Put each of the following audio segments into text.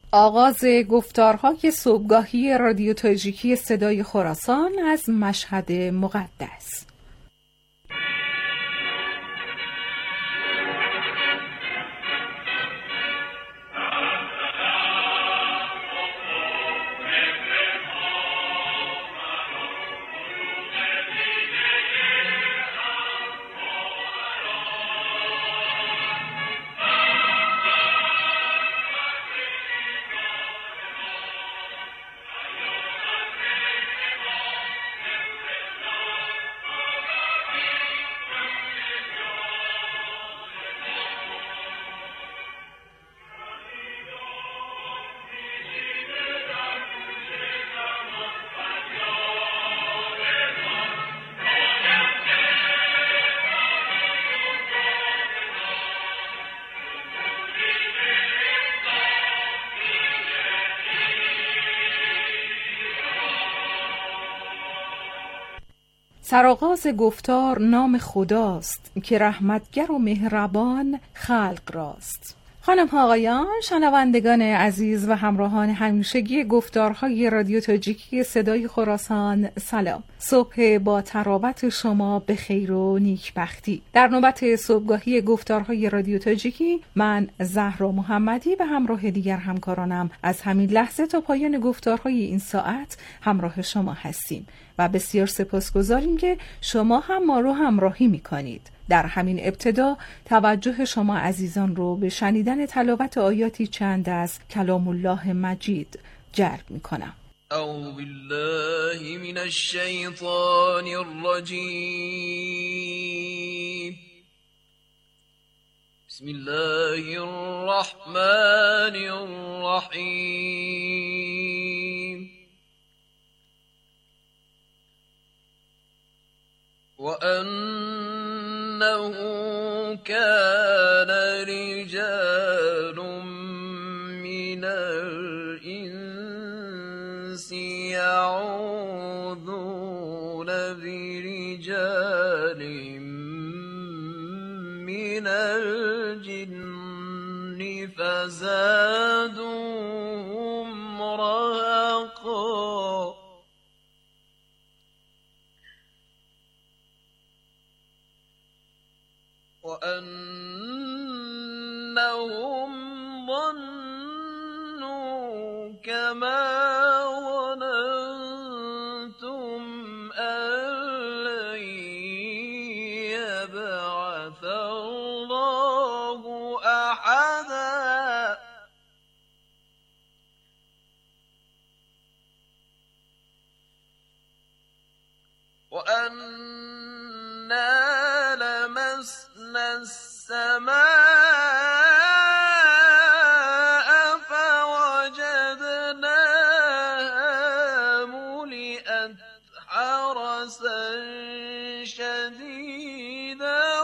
آغاز گفتارهای صبحگاهی رادیو تاجیکی صدای خراسان از مشهد مقدس. سرآغاز گفتار نام خداست که رحمتگر و مهربان خلق راست. خانم ها آقایان، شنوندگان عزیز و همراهان همیشگی گفتارهای رادیو تاجیکی صدای خراسان، سلام. صبح با تراوت شما به خیر و نیکبختی. در نوبت صبحگاهی گفتارهای رادیو تاجیکی من زهرا محمدی به همراه دیگر همکارانم از همین لحظه تا پایان گفتارهای این ساعت همراه شما هستیم و بسیار سپاسگزاریم که شما هم ما رو همراهی می‌کنید. در همین ابتدا توجه شما عزیزان رو به شنیدن تلاوت آیاتی چند از کلام الله مجید جلب می‌کنم. اعوذ بالله من الشیطان الرجیم. بسم الله الرحمن الرحیم. وأنه كان رجال من الإنس يعوذون برجال من الجن فزادوهم رهقا. وأنهم ظنوا كما ظننتم أن لن يبعث الله أحدا. وأنا لمسنا السماء فوجدناها ملئت حرسا شديدا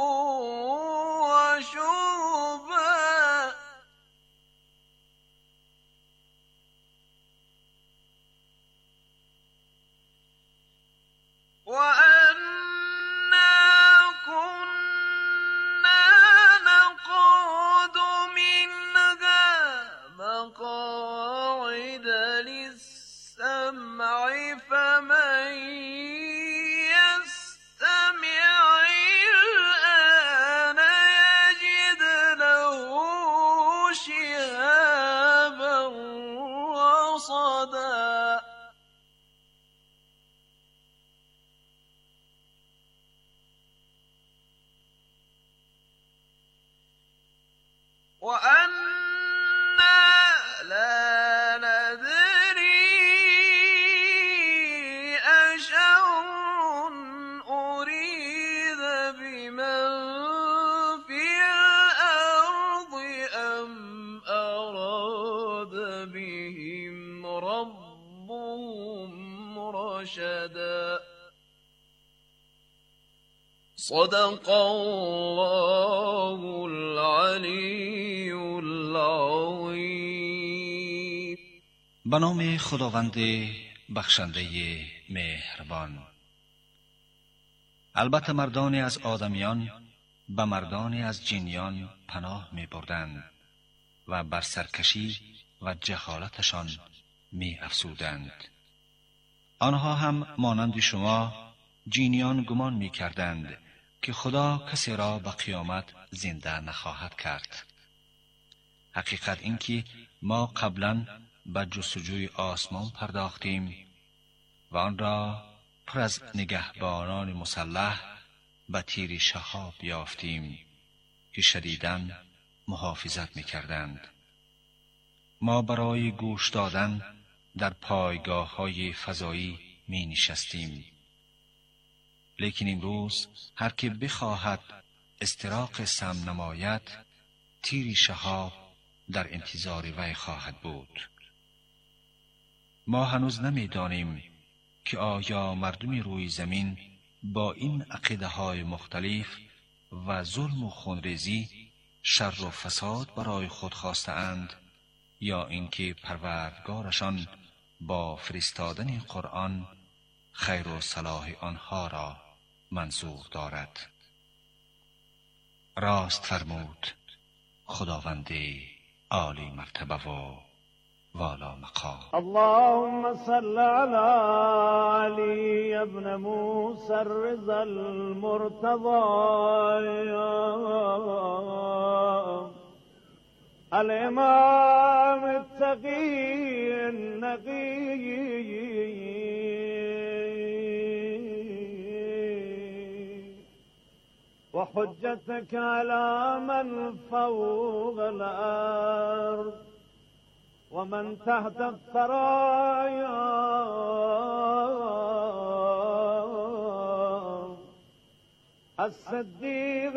وشهبا. مقاعد للسمع فمن يستمع الآن يجد له شهابا رصدا. لا ندري أشر أريد بمن في الأرض أم أراد بهم ربهم رشدا. صدق الله العلی العظیم. به نام خداوند بخشنده مهربان. البته مردانی از آدمیان به مردانی از جنیان پناه می بردند و بر سرکشی و جهالتشان می افزودند. آنها هم مانند شما جینیان گمان می کردند که خدا کسی را به قیامت زنده نخواهد کرد. حقیقت این که ما قبلا به جستجوی آسمان پرداختیم و آن را پر از نگهبانان مسلح به تیر شهاب یافتیم که شدیداً محافظت می کردند. ما برای گوش دادن در پایگاه های فضایی می نشستیم. لیکن امروز هر که بخواهد استراق سم نماید، تیر شهاب در انتظار وی خواهد بود. ما هنوز نمی دانیم که آیا مردم روی زمین با این عقیده های مختلف و ظلم و خونریزی شر و فساد برای خود خواسته اند یا اینکه پروردگارشان با فرستادن قرآن خیر و صلاح آنها را منظور دارد. راست فرمود خداوند عالی مرتبه و والا مقام. اللهم صل على علي ابن موسى الرضا المرتضى الإمام التقي النقي وحجتك على من فوق الأرض ومن تحت الثرايا الصديق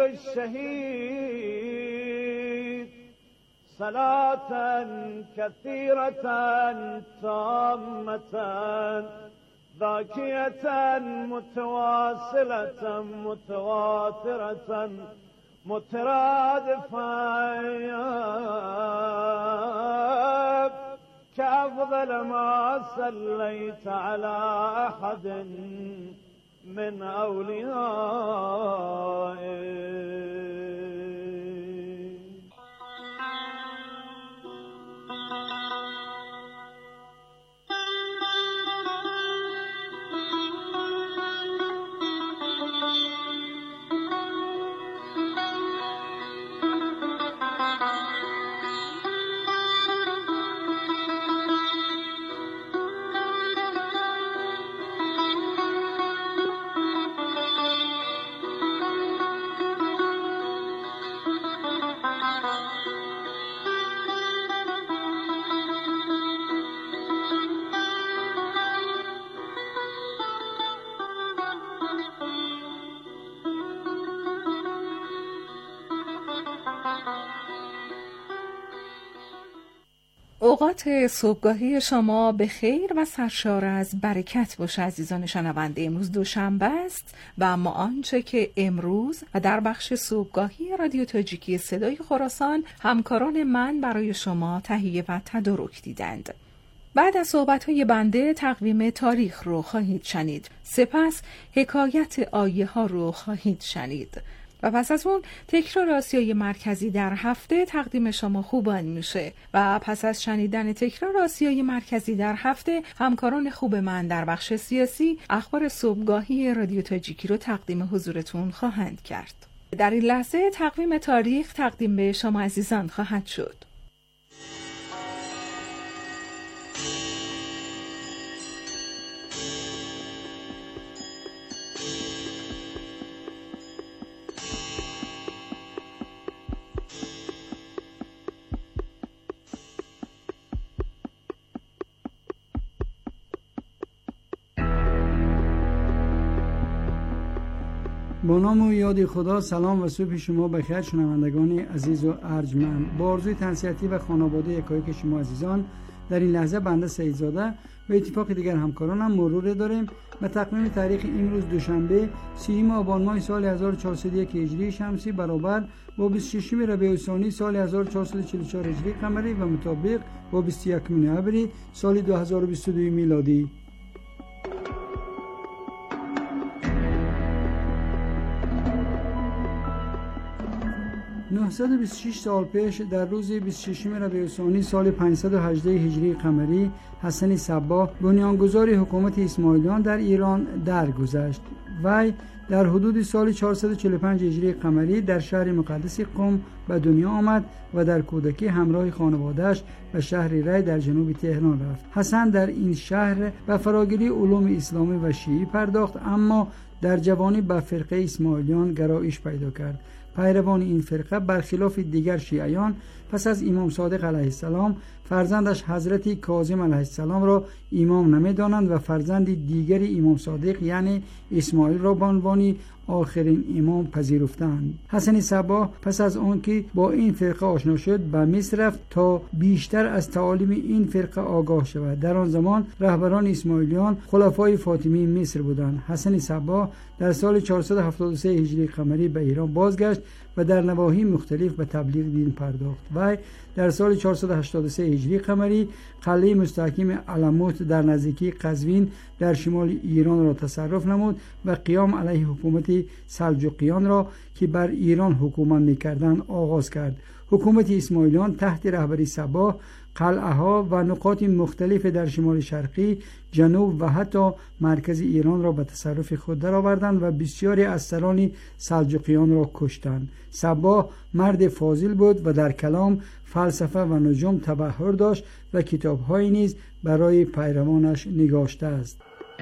الشهيد صلاة كثيرة تامة ذاكية متواصلة متواترة مترادفة كأفضل ما صليت على أحد من أوليائك. اوقات صبحگاهی شما به خیر و سرشار از برکت باشه عزیزان شنونده. امروز دوشنبه است و اما آنچه که امروز و در بخش صبحگاهی رادیو تاجیکی صدای خراسان همکاران من برای شما تهیه و تدارک دیدند. بعد از صحبت‌های بنده تقویم تاریخ رو خواهید شنید، سپس حکایت آیه ها رو خواهید شنید و پس از اون تکرار آسیای مرکزی در هفته تقدیم شما خوبان میشه و پس از شنیدن تکرار آسیای مرکزی در هفته همکاران خوب من در بخش سیاسی اخبار صبحگاهی رادیو تاجیکی رو تقدیم حضورتون خواهند کرد. در این لحظه تقویم تاریخ تقدیم به شما عزیزان خواهد شد. با نام و یاد خدا. سلام و صبح شما بخیر شنوندگان عزیز و ارجمند. با آرزوی تنصیحاتی و خانواده یکایک شما عزیزان در این لحظه بنده سعیدزاده و اتفاق دیگر همکارانم مرور داریم به تقویم تاریخ امروز دوشنبه 30 آبان ماه سال 1401 هجری شمسی برابر با 26 ربیع الثانی سال 1444 هجری قمری و مطابق با 21 ابر سال 2022 میلادی. 926 سال پیش در روز 26 ربیع الثانی سال 518 هجری قمری حسن صباح بنیانگذار حکومت اسماعیلیان در ایران درگذشت. وی در حدود سال 445 هجری قمری در شهر مقدس قم به دنیا آمد و در کودکی همراه خانواده‌اش به شهر ری در جنوب تهران رفت. حسن در این شهر به فراگیری علوم اسلامی و شیعی پرداخت، اما در جوانی به فرقه اسماعیلیان گرایش پیدا کرد. پیروان این فرقه برخلاف دیگر شیعیان پس از امام صادق علیه السلام فرزندش حضرت کاظم علیه السلام را امام نمی‌دانند و فرزند دیگری امام صادق یعنی اسماعیل را به عنوان آخرین امام پذیرفتند. حسن صباح پس از آنکه با این فرقه آشنا شد به مصر رفت تا بیشتر از تعالیم این فرقه آگاه شود. در آن زمان رهبران اسماعیلیان خلفای فاطمی مصر بودند. حسن صباح در سال 473 هجری قمری به ایران بازگشت و در نواحی مختلف به تبلیغ دین پرداخت. و در سال 483 هجری قمری قلعه مستحکم علموت در نزدیکی قزوین در شمال ایران را تصرف نمود و قیام علیه حکومت سلجوقیان را که بر ایران حکومت می‌کردند آغاز کرد. حکومت اسماعیلیان تحت رهبری صباح قلعه‌ها و نقاط مختلف در شمال شرقی، جنوب و حتی مرکز ایران را به تصرف خود درآوردند و بسیاری از سران سلجوقیان را کشتند. صباح مرد فاضل بود و در کلام، فلسفه و نجوم تبحر داشت و کتاب‌هایی نیز برای پیروانش نگاشته است.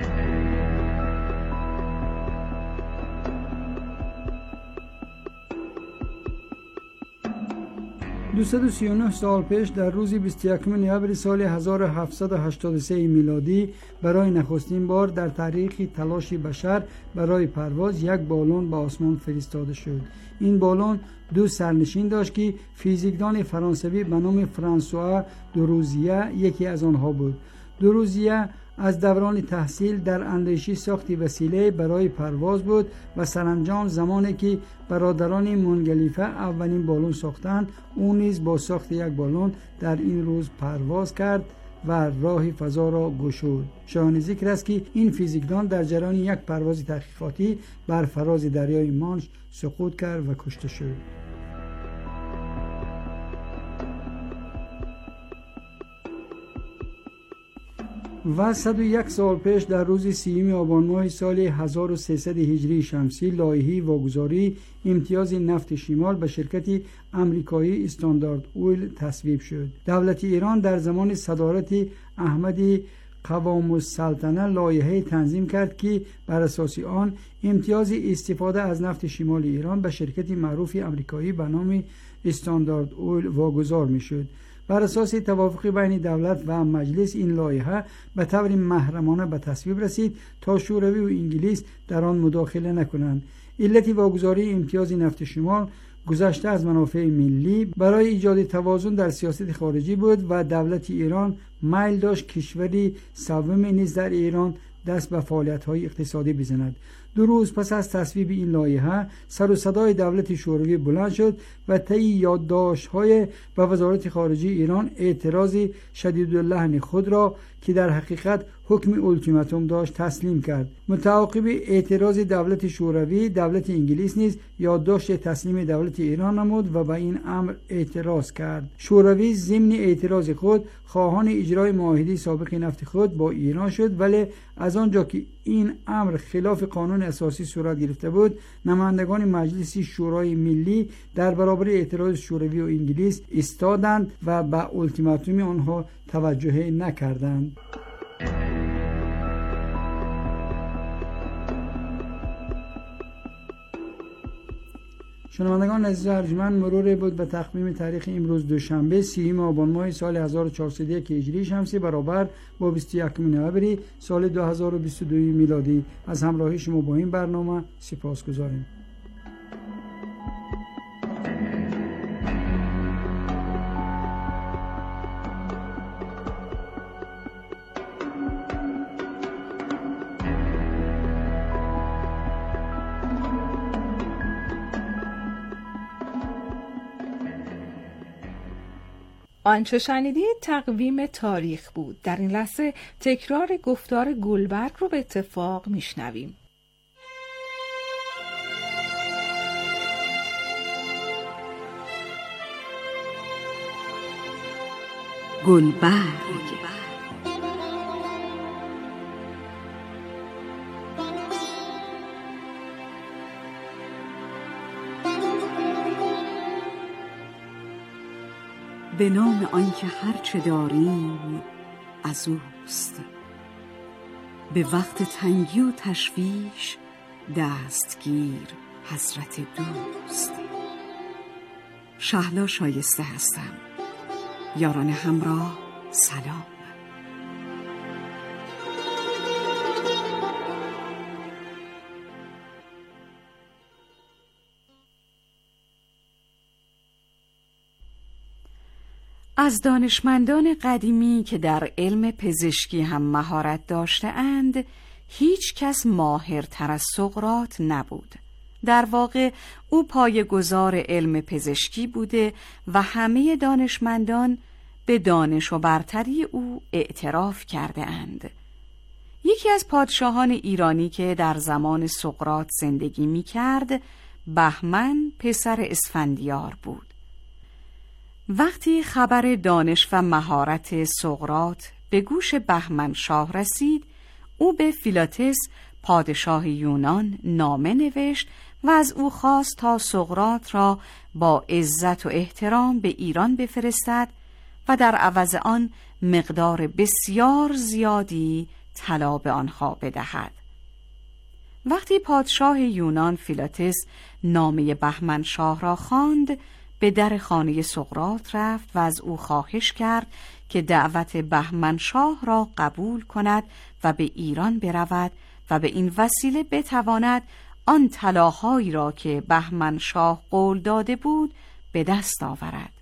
239 سال پیش در روز 21 نوامبر سال 1783 میلادی برای نخستین بار در تاریخ تلاش بشر برای پرواز یک بالون به آسمان فرستاده شد. این بالون دو سرنشین داشت که فیزیکدان فرانسوی به نام فرانسوا دوروزیه یکی از آنها بود. دوروزیه از دوران تحصیل در اندیشی ساخت وسیله برای پرواز بود و سرانجام زمانی که برادران مونگلیفه اولین بالون ساختند، او نیز با ساخت یک بالون در این روز پرواز کرد و راه فضا را گشود. شایان ذکر است که این فیزیکدان در جریان یک پرواز تحقیقاتی بر فراز دریای مانش سقوط کرد و کشته شد. و 101 سال پیش در روز 30 آبان ماه سال 1300 هجری شمسی لایحه واگذاری امتیاز نفت شمال به شرکت امریکایی استاندارد اویل تصویب شد. دولت ایران در زمان صدارت احمد قوام السلطنه لایحه تنظیم کرد که بر اساس آن امتیاز استفاده از نفت شمال ایران به شرکت معروف امریکایی به نام استاندارد اویل واگذار می‌شد. بر اساس توافق بین دولت و مجلس این لایحه به طور محرمانه به تصویب رسید تا شوروی و انگلیس در آن مداخله نکنند. علت واگذاری امتیاز نفت شمال گذشته از منافع ملی برای ایجاد توازن در سیاست خارجی بود و دولت ایران میل داشت کشوری سوم نیز در ایران دست به فعالیت‌های اقتصادی بزند. 2 روز پس از تصویب این لایحه سر و صدای دولت شوروی بلند شد و طی یادداشت‌های به وزارت خارجه ایران اعتراض شدیداللحن خود را که در حقیقت حکم اولتیماتوم داشت تسلیم کرد. متعاقب اعتراض دولت شوروی، دولت انگلیس نیز یادداشت تسلیم دولت ایران نمود و به این امر اعتراض کرد. شوروی ضمن اعتراض خود خواهان اجرای معاهده سابق نفت خود با ایران شد، ولی از آنجا که این امر خلاف قانون اساسی صورت گرفته بود، نمایندگان مجلس شورای ملی در برابر اعتراض شوروی و انگلیس ایستادند و به اولتیماتوم آنها توجه نکردند. شنوندگان عزیز ارجمند، مرور بود به تقویم تاریخ امروز دوشنبه 30 آبان ماه سال 1401 هجری شمسی برابر با 21 نوامبر سال 2022 میلادی. از همراهی شما با این برنامه سپاسگزاریم. آنچه شنیدید تقویم تاریخ بود. در این لحظه تکرار گفتار گلبرگ رو به اتفاق میشنویم. گلبرگ. به نام آنکه هرچه داریم از اوست، به وقت تنگی و تشویش دستگیر حضرت دوست. شهلا شایسته هستم. یاران همراه سلام. از دانشمندان قدیمی که در علم پزشکی هم مهارت داشته‌اند، هیچ کس ماهرتر از سقراط نبود. در واقع او پایه‌گذار علم پزشکی بوده و همه دانشمندان به دانش و برتری او اعتراف کرده اند. یکی از پادشاهان ایرانی که در زمان سقراط زندگی می کرد، بهمن پسر اسفندیار بود. وقتی خبر دانش و مهارت سقراط به گوش بهمن شاه رسید، او به فیلاتس پادشاه یونان نامه نوشت و از او خواست تا سقراط را با عزت و احترام به ایران بفرستد و در عوض آن مقدار بسیار زیادی طلا به آنها بدهد. وقتی پادشاه یونان فیلاتس نامه بهمن شاه را خواند، به در خانه سقراط رفت و از او خواهش کرد که دعوت بهمن شاه را قبول کند و به ایران برود و به این وسیله بتواند آن طلاهایی را که بهمن شاه قول داده بود به دست آورد.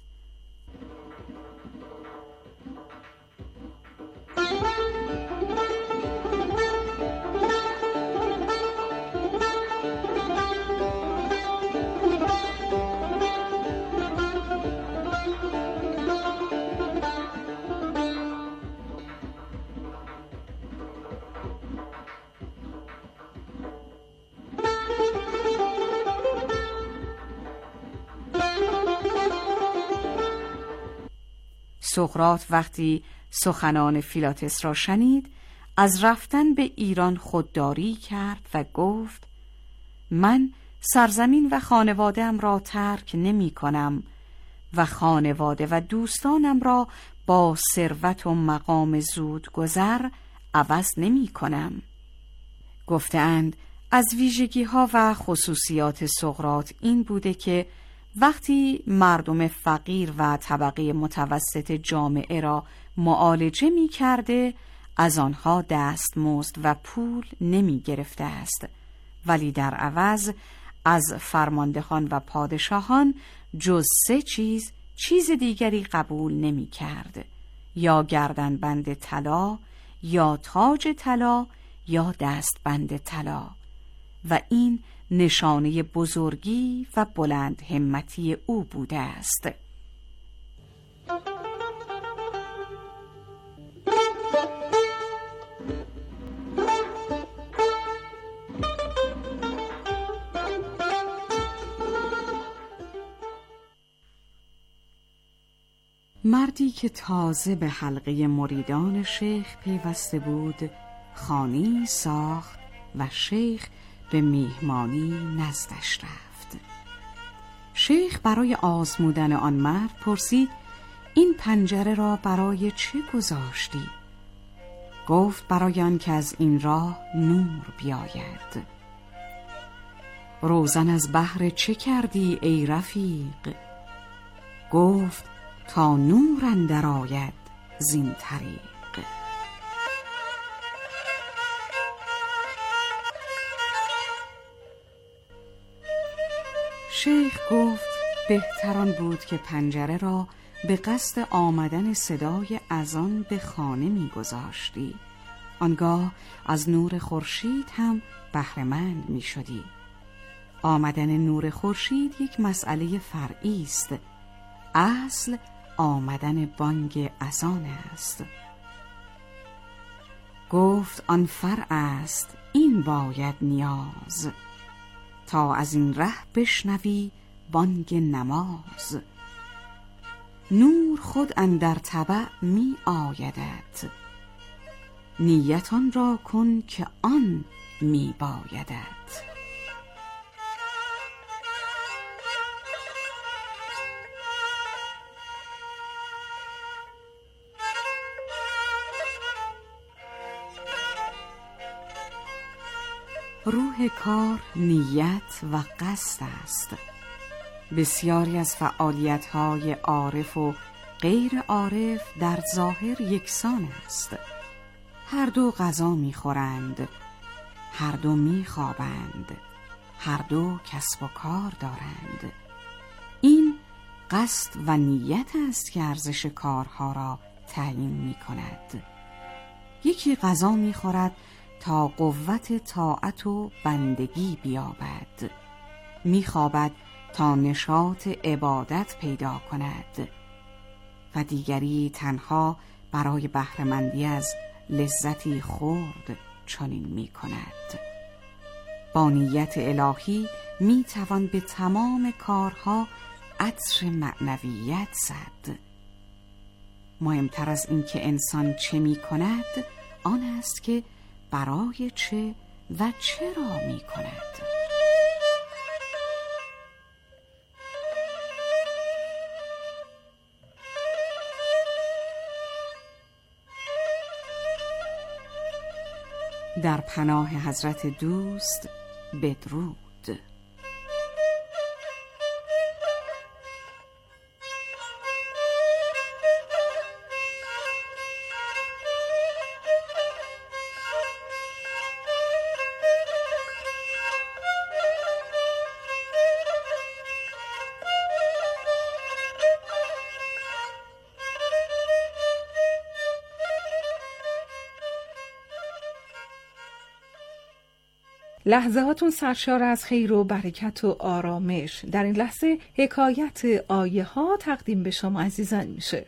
سقراط وقتی سخنان فیلاتس را شنید، از رفتن به ایران خودداری کرد و گفت: من سرزمین و خانواده‌ام را ترک نمی کنم و خانواده و دوستانم را با ثروت و مقام زود گذر عوض نمی کنم. گفتند از ویژگی‌ها و خصوصیات سقراط این بوده که وقتی مردم فقیر و طبقه متوسط جامعه را معالجه می کرده، از آنها دستمزد و پول نمی گرفته است، ولی در عوض از فرماندهان و پادشاهان جز 3 چیز دیگری قبول نمی کرد: یا گردنبند طلا، یا تاج طلا، یا دستبند طلا. و این نشانه بزرگی و بلند همتی او بوده است. مردی که تازه به حلقه مریدان شیخ پیوسته بود، خانه‌ای ساخت و شیخ به میهمانی نزدش رفت. شیخ برای آزمودن آن مرد پرسید: این پنجره را برای چه گذاشتی؟ گفت: برای آن که از این راه نور بیاید. روزن از بهر چه کردی ای رفیق؟ گفت: تا نور اندر آید زین طریق. شیخ گفت: بهتران بود که پنجره را به قصد آمدن صدای اذان به خانه می گذاشتی. آنگاه از نور خورشید هم بهره‌مند می شدی. آمدن نور خورشید یک مسئله فرعی است. اصل آمدن بانگ اذان است. گفت: آن فرع است، این باید نیاز، تا از این ره بشنوی بانگ نماز. نور خود اندر تبع می آیدت. نیت آن را کن که آن می بایدت. روح کار نیت و قصد است. بسیاری از فعالیت‌های عارف و غیر عارف در ظاهر یکسان است. هر دو غذا می‌خورند، هر دو می‌خوابند، هر دو کسب و کار دارند. این قصد و نیت است که ارزش کارها را تعیین می‌کند. یکی غذا می‌خورد تا قوت طاعت و بندگی بیابد، می‌خوابد تا نشاط عبادت پیدا کند و دیگری تنها برای بهره‌مندی از لذتی خرد چنین می‌کند. با نیت الهی می‌توان به تمام کارها عطر معنویت زد. مهمتر از این که انسان چه می‌کند آن است که برای چه و چرا می‌کند. در پناه حضرت دوست بدرود. لحظهاتون سرشار از خیر و برکت و آرامش. در این لحظه حکایت آیه ها تقدیم به شما عزیزان میشه.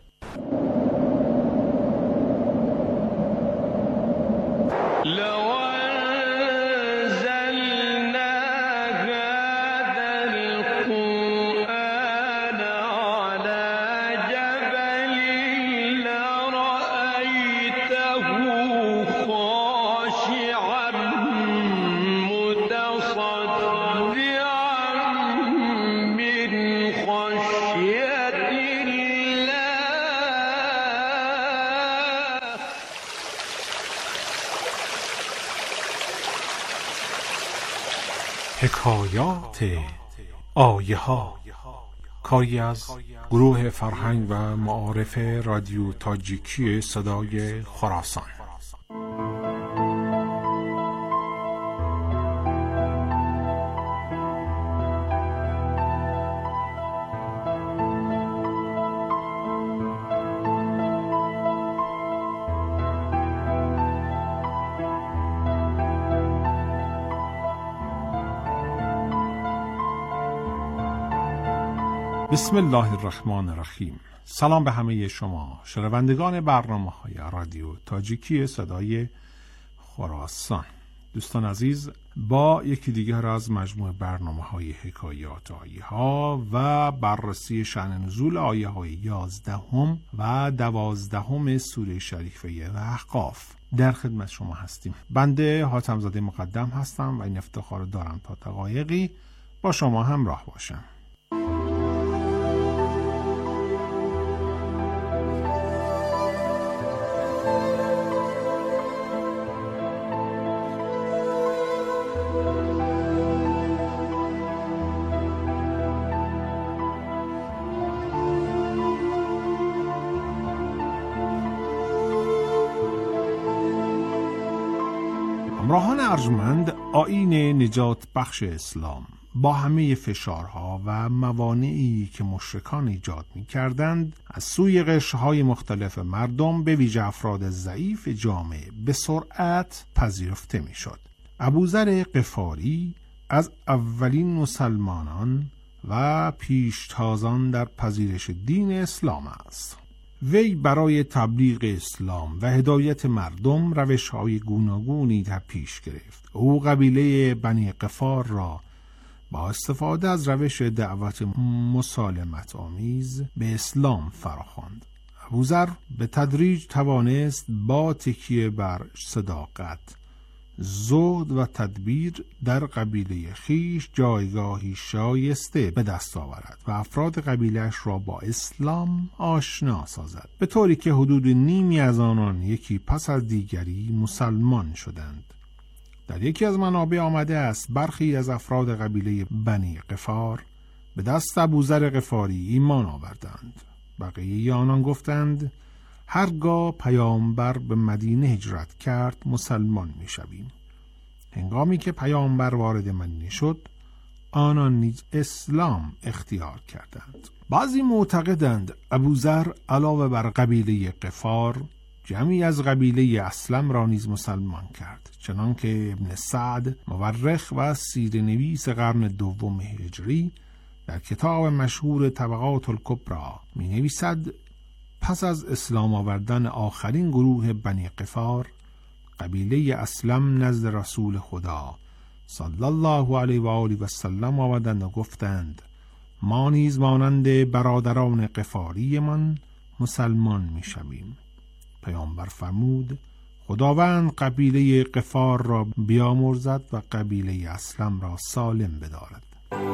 حکایات آیه ها، کاری از گروه فرهنگ و معارف رادیو تاجیکی صدای خراسان. بسم الله الرحمن الرحیم. سلام به همه شما شنوندگان برنامه‌های رادیو تاجیکی صدای خراسان. دوستان عزیز، با یکی دیگر از مجموعه برنامه‌های حکایات آیه‌ها و بررسی شأن نزول آیه‌های 11 و 12 سوره شریفه احقاف در خدمت شما هستیم. بنده حاتم زاده مقدم هستم و این افتخار دارم تا دقایقی با شما همراه باشم. همراهان ارجمند، آیین نجات بخش اسلام با همه فشارها و موانعی که مشرکان ایجاد می کردند از سوی قشرهای مختلف مردم به ویژه افراد ضعیف جامعه به سرعت پذیرفته می شد. ابوذر غفاری از اولین مسلمانان و پیشتازان در پذیرش دین اسلام است. وی برای تبلیغ اسلام و هدایت مردم روش‌های گوناگونی در پیش گرفت. او قبیله بنی غفار را با استفاده از روش دعوت مسالمت آمیز به اسلام فراخواند. ابوذر به تدریج توانست با تکیه بر صداقت، زهد و تدبیر در قبیله خیش جایگاهی شایسته به دست آورد و افراد قبیله‌اش را با اسلام آشنا سازد، به طوری که حدود نیمی از آنان یکی پس از دیگری مسلمان شدند. در یکی از منابع آمده است برخی از افراد قبیله بنی غفار به دست ابوذر غفاری ایمان آوردند. بقیه آنان گفتند هرگاه پیامبر به مدینه هجرت کرد مسلمان می شویم. هنگامی که پیامبر وارد مدینه شد آنان نیز اسلام اختیار کردند. بعضی معتقدند ابوذر علاوه بر قبیله غفار جمعی از قبیله اسلم را نیز مسلمان کرد، چنانکه ابن سعد مورخ و سیره‌نویس قرن دوم هجری در کتاب مشهور طبقات الکبری می نویسد پس از اسلام آوردن آخرین گروه بنی غفار، قبیله اسلم نزد رسول خدا صلی الله علیه و آله و سلم آمدند و گفتند ما نیز مانند برادران غفاری من مسلمان می شویم. پیامبر فرمود خداوند قبیله غفار را بیامرزد و قبیله اسلم را سالم بدارد.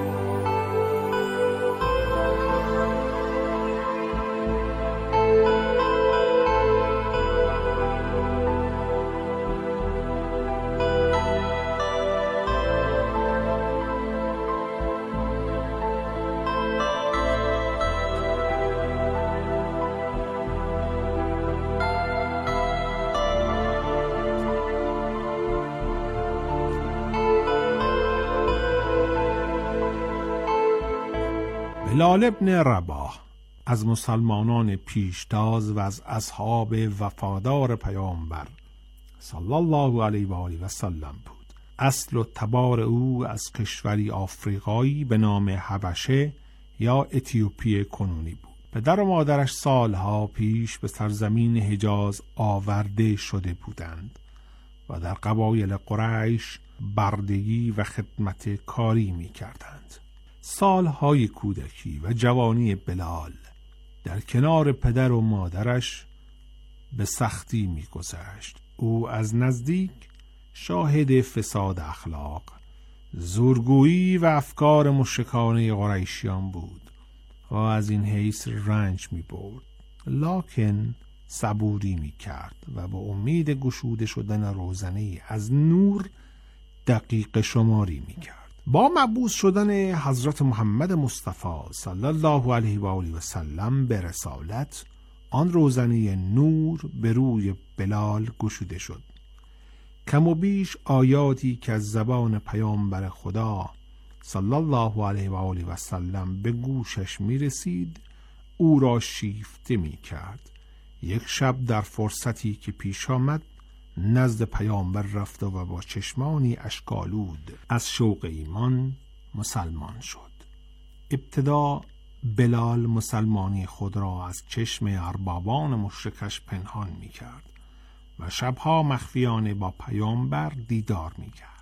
بلال ابن رباح از مسلمانان پیشتاز و از اصحاب وفادار پیامبر صلی الله علیه و آله و سلم بود. اصل و تبار او از کشوری آفریقایی به نام حبشه یا اتیوپی کنونی بود. پدر و مادرش سالها پیش به سرزمین حجاز آورده شده بودند و در قبایل قریش بردگی و خدمت کاری می کردند. سالهای کودکی و جوانی بلال در کنار پدر و مادرش به سختی می گذشت. او از نزدیک شاهد فساد اخلاق، زورگویی و افکار مشرکانه قریشیان بود و از این حیث رنج می برد، لکن صبوری می کرد و با امید گشوده شدن روزنه از نور دقیق شماری می کرد. با مبعوث شدن حضرت محمد مصطفی صلی الله علیه و آله و سلم به رسالت، آن روزنه نور به روی بلال گشوده شد. کم و بیش آیاتی که از زبان پیامبر خدا صلی الله علیه و آله و سلم به گوشش می رسید او را شیفته می کرد. یک شب در فرصتی که پیش آمد نزد پیامبر رفت و با چشمانی اشک‌آلود از شوق ایمان مسلمان شد. ابتدا بلال مسلمانی خود را از چشم اربابان مشرکش پنهان می کرد و شبها مخفیانه با پیامبر دیدار می کرد.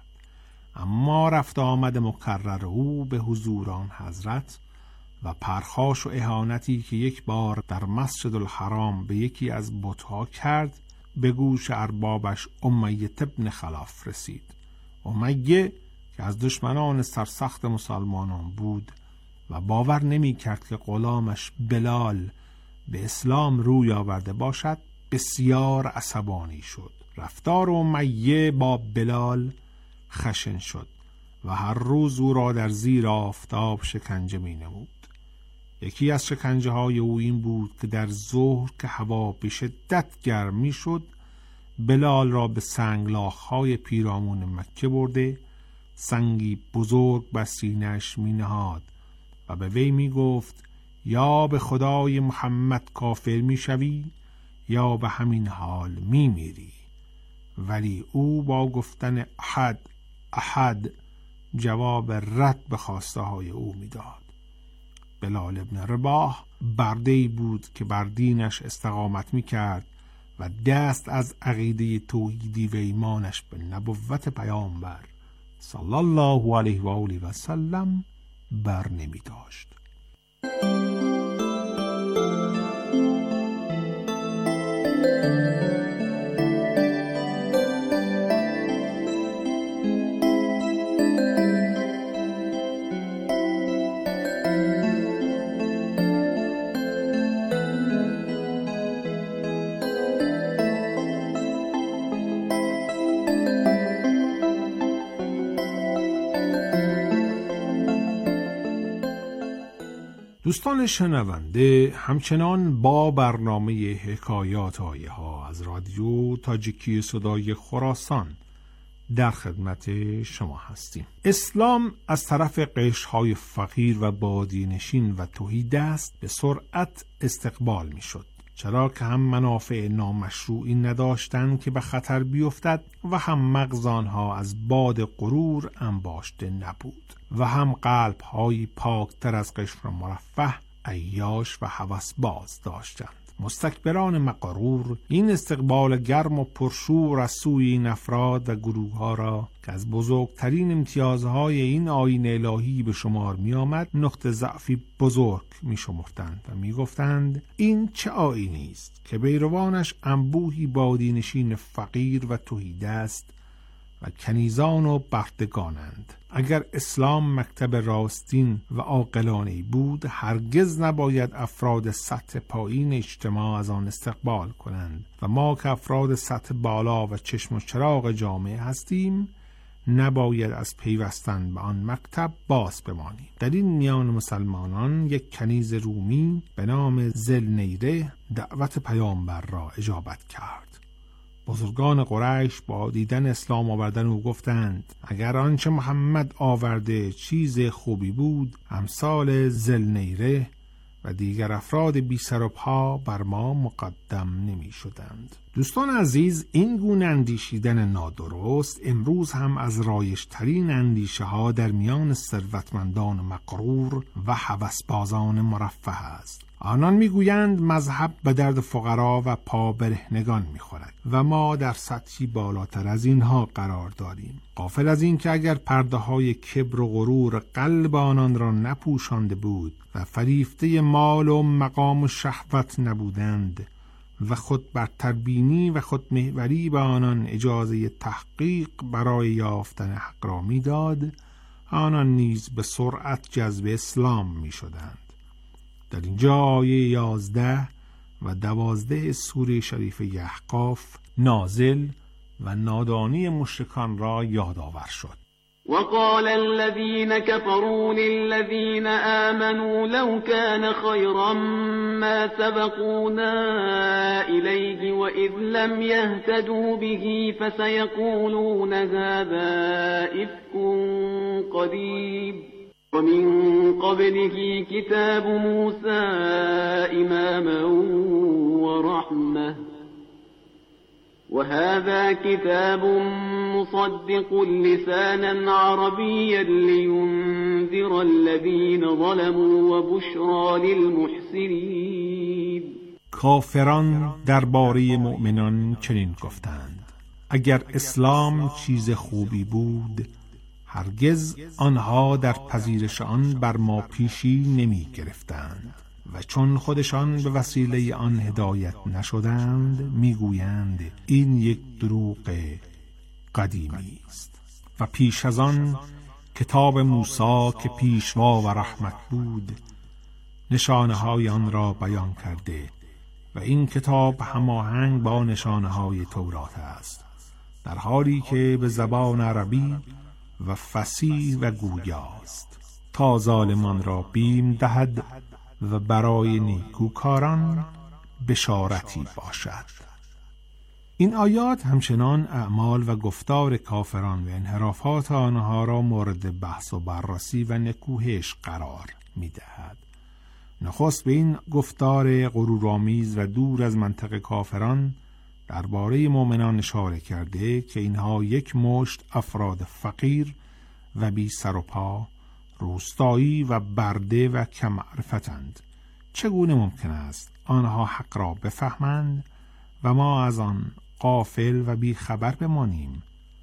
اما رفت آمد مکرر او به حضور آن حضرت و پرخاش و اهانتی که یک بار در مسجد الحرام به یکی از بت‌ها کرد به گوش اربابش امیه ابن خلف رسید. امیه که از دشمنان سرسخت مسلمانان بود و باور نمی کرد که غلامش بلال به اسلام روی آورده باشد بسیار عصبانی شد. رفتار امیه با بلال خشن شد و هر روز او را در زیر آفتاب شکنجه می نمود. یکی از شکنجه های او این بود که در ظهر که هوا به شدت گرم می شد بلال را به سنگلاخ های پیرامون مکه برده سنگی بزرگ بر سینه‌اش می نهاد و به وی می گفت یا به خدای محمد کافر می شوی یا به همین حال می میری. ولی او با گفتن احد احد جواب رد به خواسته های او می داد. بلال ابن رباح برده‌ای بود که بر دینش استقامت می کرد و دست از عقیده توحیدی و ایمانش به نبوت پیامبر صلی الله علیه و آله و سلم بر نمی داشت. دوستان شنونده، همچنان با برنامه حکایات آیه ها از رادیو تاجیکی صدای خراسان در خدمت شما هستیم. اسلام از طرف قشرهای فقیر و بادی‌نشین و تهیدست به سرعت استقبال می شد، چرا که هم منافع نامشروعی نداشتند که به خطر بیفتد و هم مغز آنها از باد غرور انباشته نبود و هم قلب‌های پاکتر از قشر مرفه، عیاش و هوسباز داشتند. مستکبران مغرور این استقبال گرم و پرشور از سوی این افراد و گروه‌ها را که از بزرگترین امتیازهای این آیین الهی به شمار می آمد نقطه ضعفی بزرگ می شمردند و می گفتند این چه آیینی است که بیروانش انبوهی بادی‌نشین فقیر و تهیدست و کنیزان و بردگانند. اگر اسلام مکتب راستین و عاقلانه‌ای بود، هرگز نباید افراد سطح پایین اجتماع از آن استقبال کنند و ما که افراد سطح بالا و چشم و چراغ جامعه هستیم نباید از پیوستن به آن مکتب باز بمانیم. در این میان مسلمانان یک کنیز رومی به نام ذوالنیره دعوت پیامبر را اجابت کرد. بزرگان قریش با دیدن اسلام آوردن او گفتند اگر آنچه محمد آورده چیز خوبی بود، امثال ذوالنیره و دیگر افراد بی سر و پا بر ما مقدم نمی شدند. دوستان عزیز، این گونه اندیشیدن نادرست امروز هم از رایج‌ترین اندیشه ها در میان ثروتمندان مغرور و هوسبازان مرفه است. آنان میگویند مذهب به درد فقرا و پا برهنگان میخورد و ما در سطحی بالاتر از اینها قرار داریم، غافل از این که اگر پرده های کبر و غرور قلب آنان را نپوشانده بود و فریفته مال و مقام و شهوت نبودند و خود برتربینی و خودمحوری به آنان اجازه تحقیق برای یافتن حق را میداد، آنان نیز به سرعت جذب اسلام میشدند. در اینجا آیه 11 و 12 سوره شریفه احقاف نازل و نادانی مشرکان را یادآور شد. وقال الذين كفروا للذين آمنوا لو كان خيرا ما سبقونا إليه وإذ لم يهتدوا به فسيقولون هذا إفك قديم ومن قبله كتاب موسى إماما ورحمة وهذا كتاب مصدق لسانا عربيا لينذر الذين ظلموا وبشرى للمحسنين. کافران درباره مؤمنان چنین گفتند: اگر اسلام چیز خوبی بود هرگز آنها در پذیرش آن بر ما پیشی نمی گرفتند و چون خودشان به وسیله آن هدایت نشدند میگویند این یک دروغ قدیمی است و پیش از آن کتاب موسی که پیشوا و رحمت بود نشانه های آن را بیان کرده و این کتاب هماهنگ با نشانه های تورات است، در حالی که به زبان عربی و فصیح و گویاست، تا ظالمان را بیم دهد و برای نیکوکاران بشارتی باشد. این آیات همچنان اعمال و گفتار کافران و انحرافات آنها را مورد بحث و بررسی و نکوهش قرار می دهد. نخست به این گفتار غرورآمیز و دور از منطق کافران درباره مؤمنان اشاره کرده که اینها یک مشت افراد فقیر و بی سر و پا، روستایی و برده و کم معرفتند. چگونه ممکن است آنها حق را بفهمند و ما از آن غافل و بی خبر بمانیم؟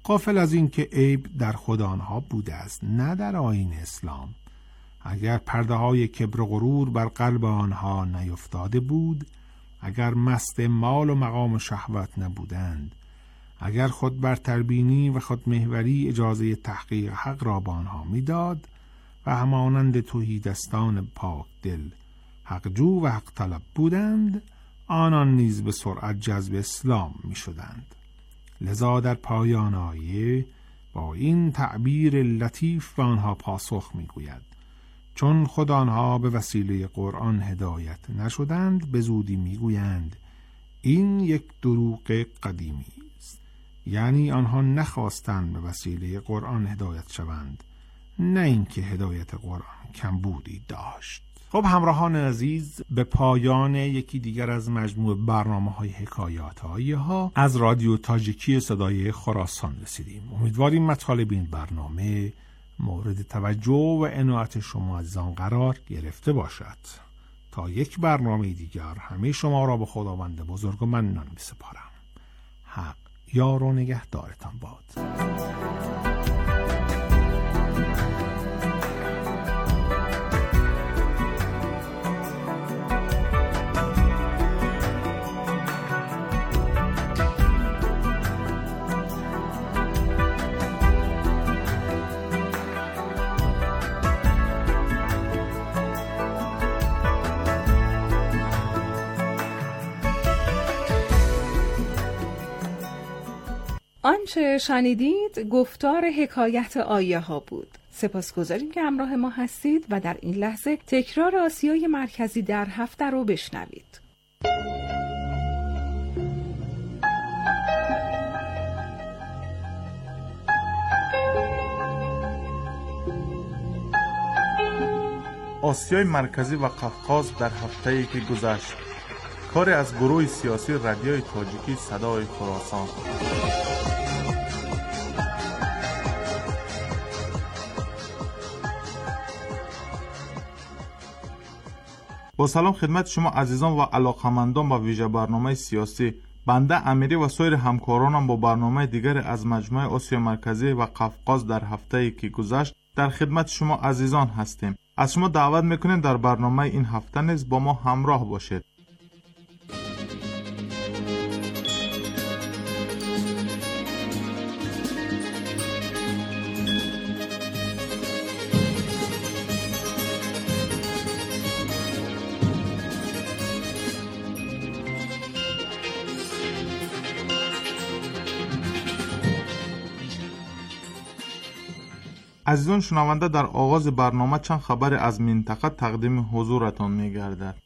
غافل از این که عیب در خود آنها بوده است، نه در آیین اسلام. اگر پرده های کبر و غرور بر قلب آنها نیفتاده بود، اگر مست مال و مقام شهوت نبودند، اگر خود برتربینی و خودمحوری اجازه تحقیق حق را به آنها میداد و همانند تهیدستان پاک دل حقجو و حق طلب بودند، آنان نیز به سرعت جذب اسلام می شدند. لذا در پایان آیه با این تعبیر لطیف به آنها پاسخ می گوید: چون خود آنها به وسیله قرآن هدایت نشدند، به زودی می گویند این یک دروغ قدیمی است. یعنی آنها نخواستند به وسیله قرآن هدایت شوند، نه اینکه هدایت قرآن کمبودی داشت. خب همراهان عزیز، به پایان یکی دیگر از مجموع برنامه‌های حکایات آیه‌ها از رادیو تاجیکی صدای خراسان رسیدیم. امیدواریم مطالب این برنامه مورد توجه و عنایت شما عزیزان قرار گرفته باشد. تا یک برنامه دیگر همه شما را به خداوند بزرگ و منان می‌سپارم. حق یار و نگهدارتان باد. آنچه شنیدید گفتار حکایت آیه ها بود. سپاسگزاریم که همراه ما هستید و در این لحظه تکرار آسیای مرکزی در هفته رو بشنوید. آسیای مرکزی و قفقاز در هفته‌ای که گذشت. کار از گروه سیاسی رادیوی تاجیکی صدای خراسان. با سلام خدمت شما عزیزان و علاقمندان با ویژه برنامه سیاسی. بنده امیری و سایر همکارانم با برنامه دیگر از مجموعه آسیا مرکزی و قفقاز در هفته‌ای که گذشت در خدمت شما عزیزان هستیم. از شما دعوت میکنیم در برنامه این هفته نیز با ما همراه باشید. عزیزان شنونده، در آغاز برنامه چند خبر از منطقه تقدیم حضورتان می‌گردد.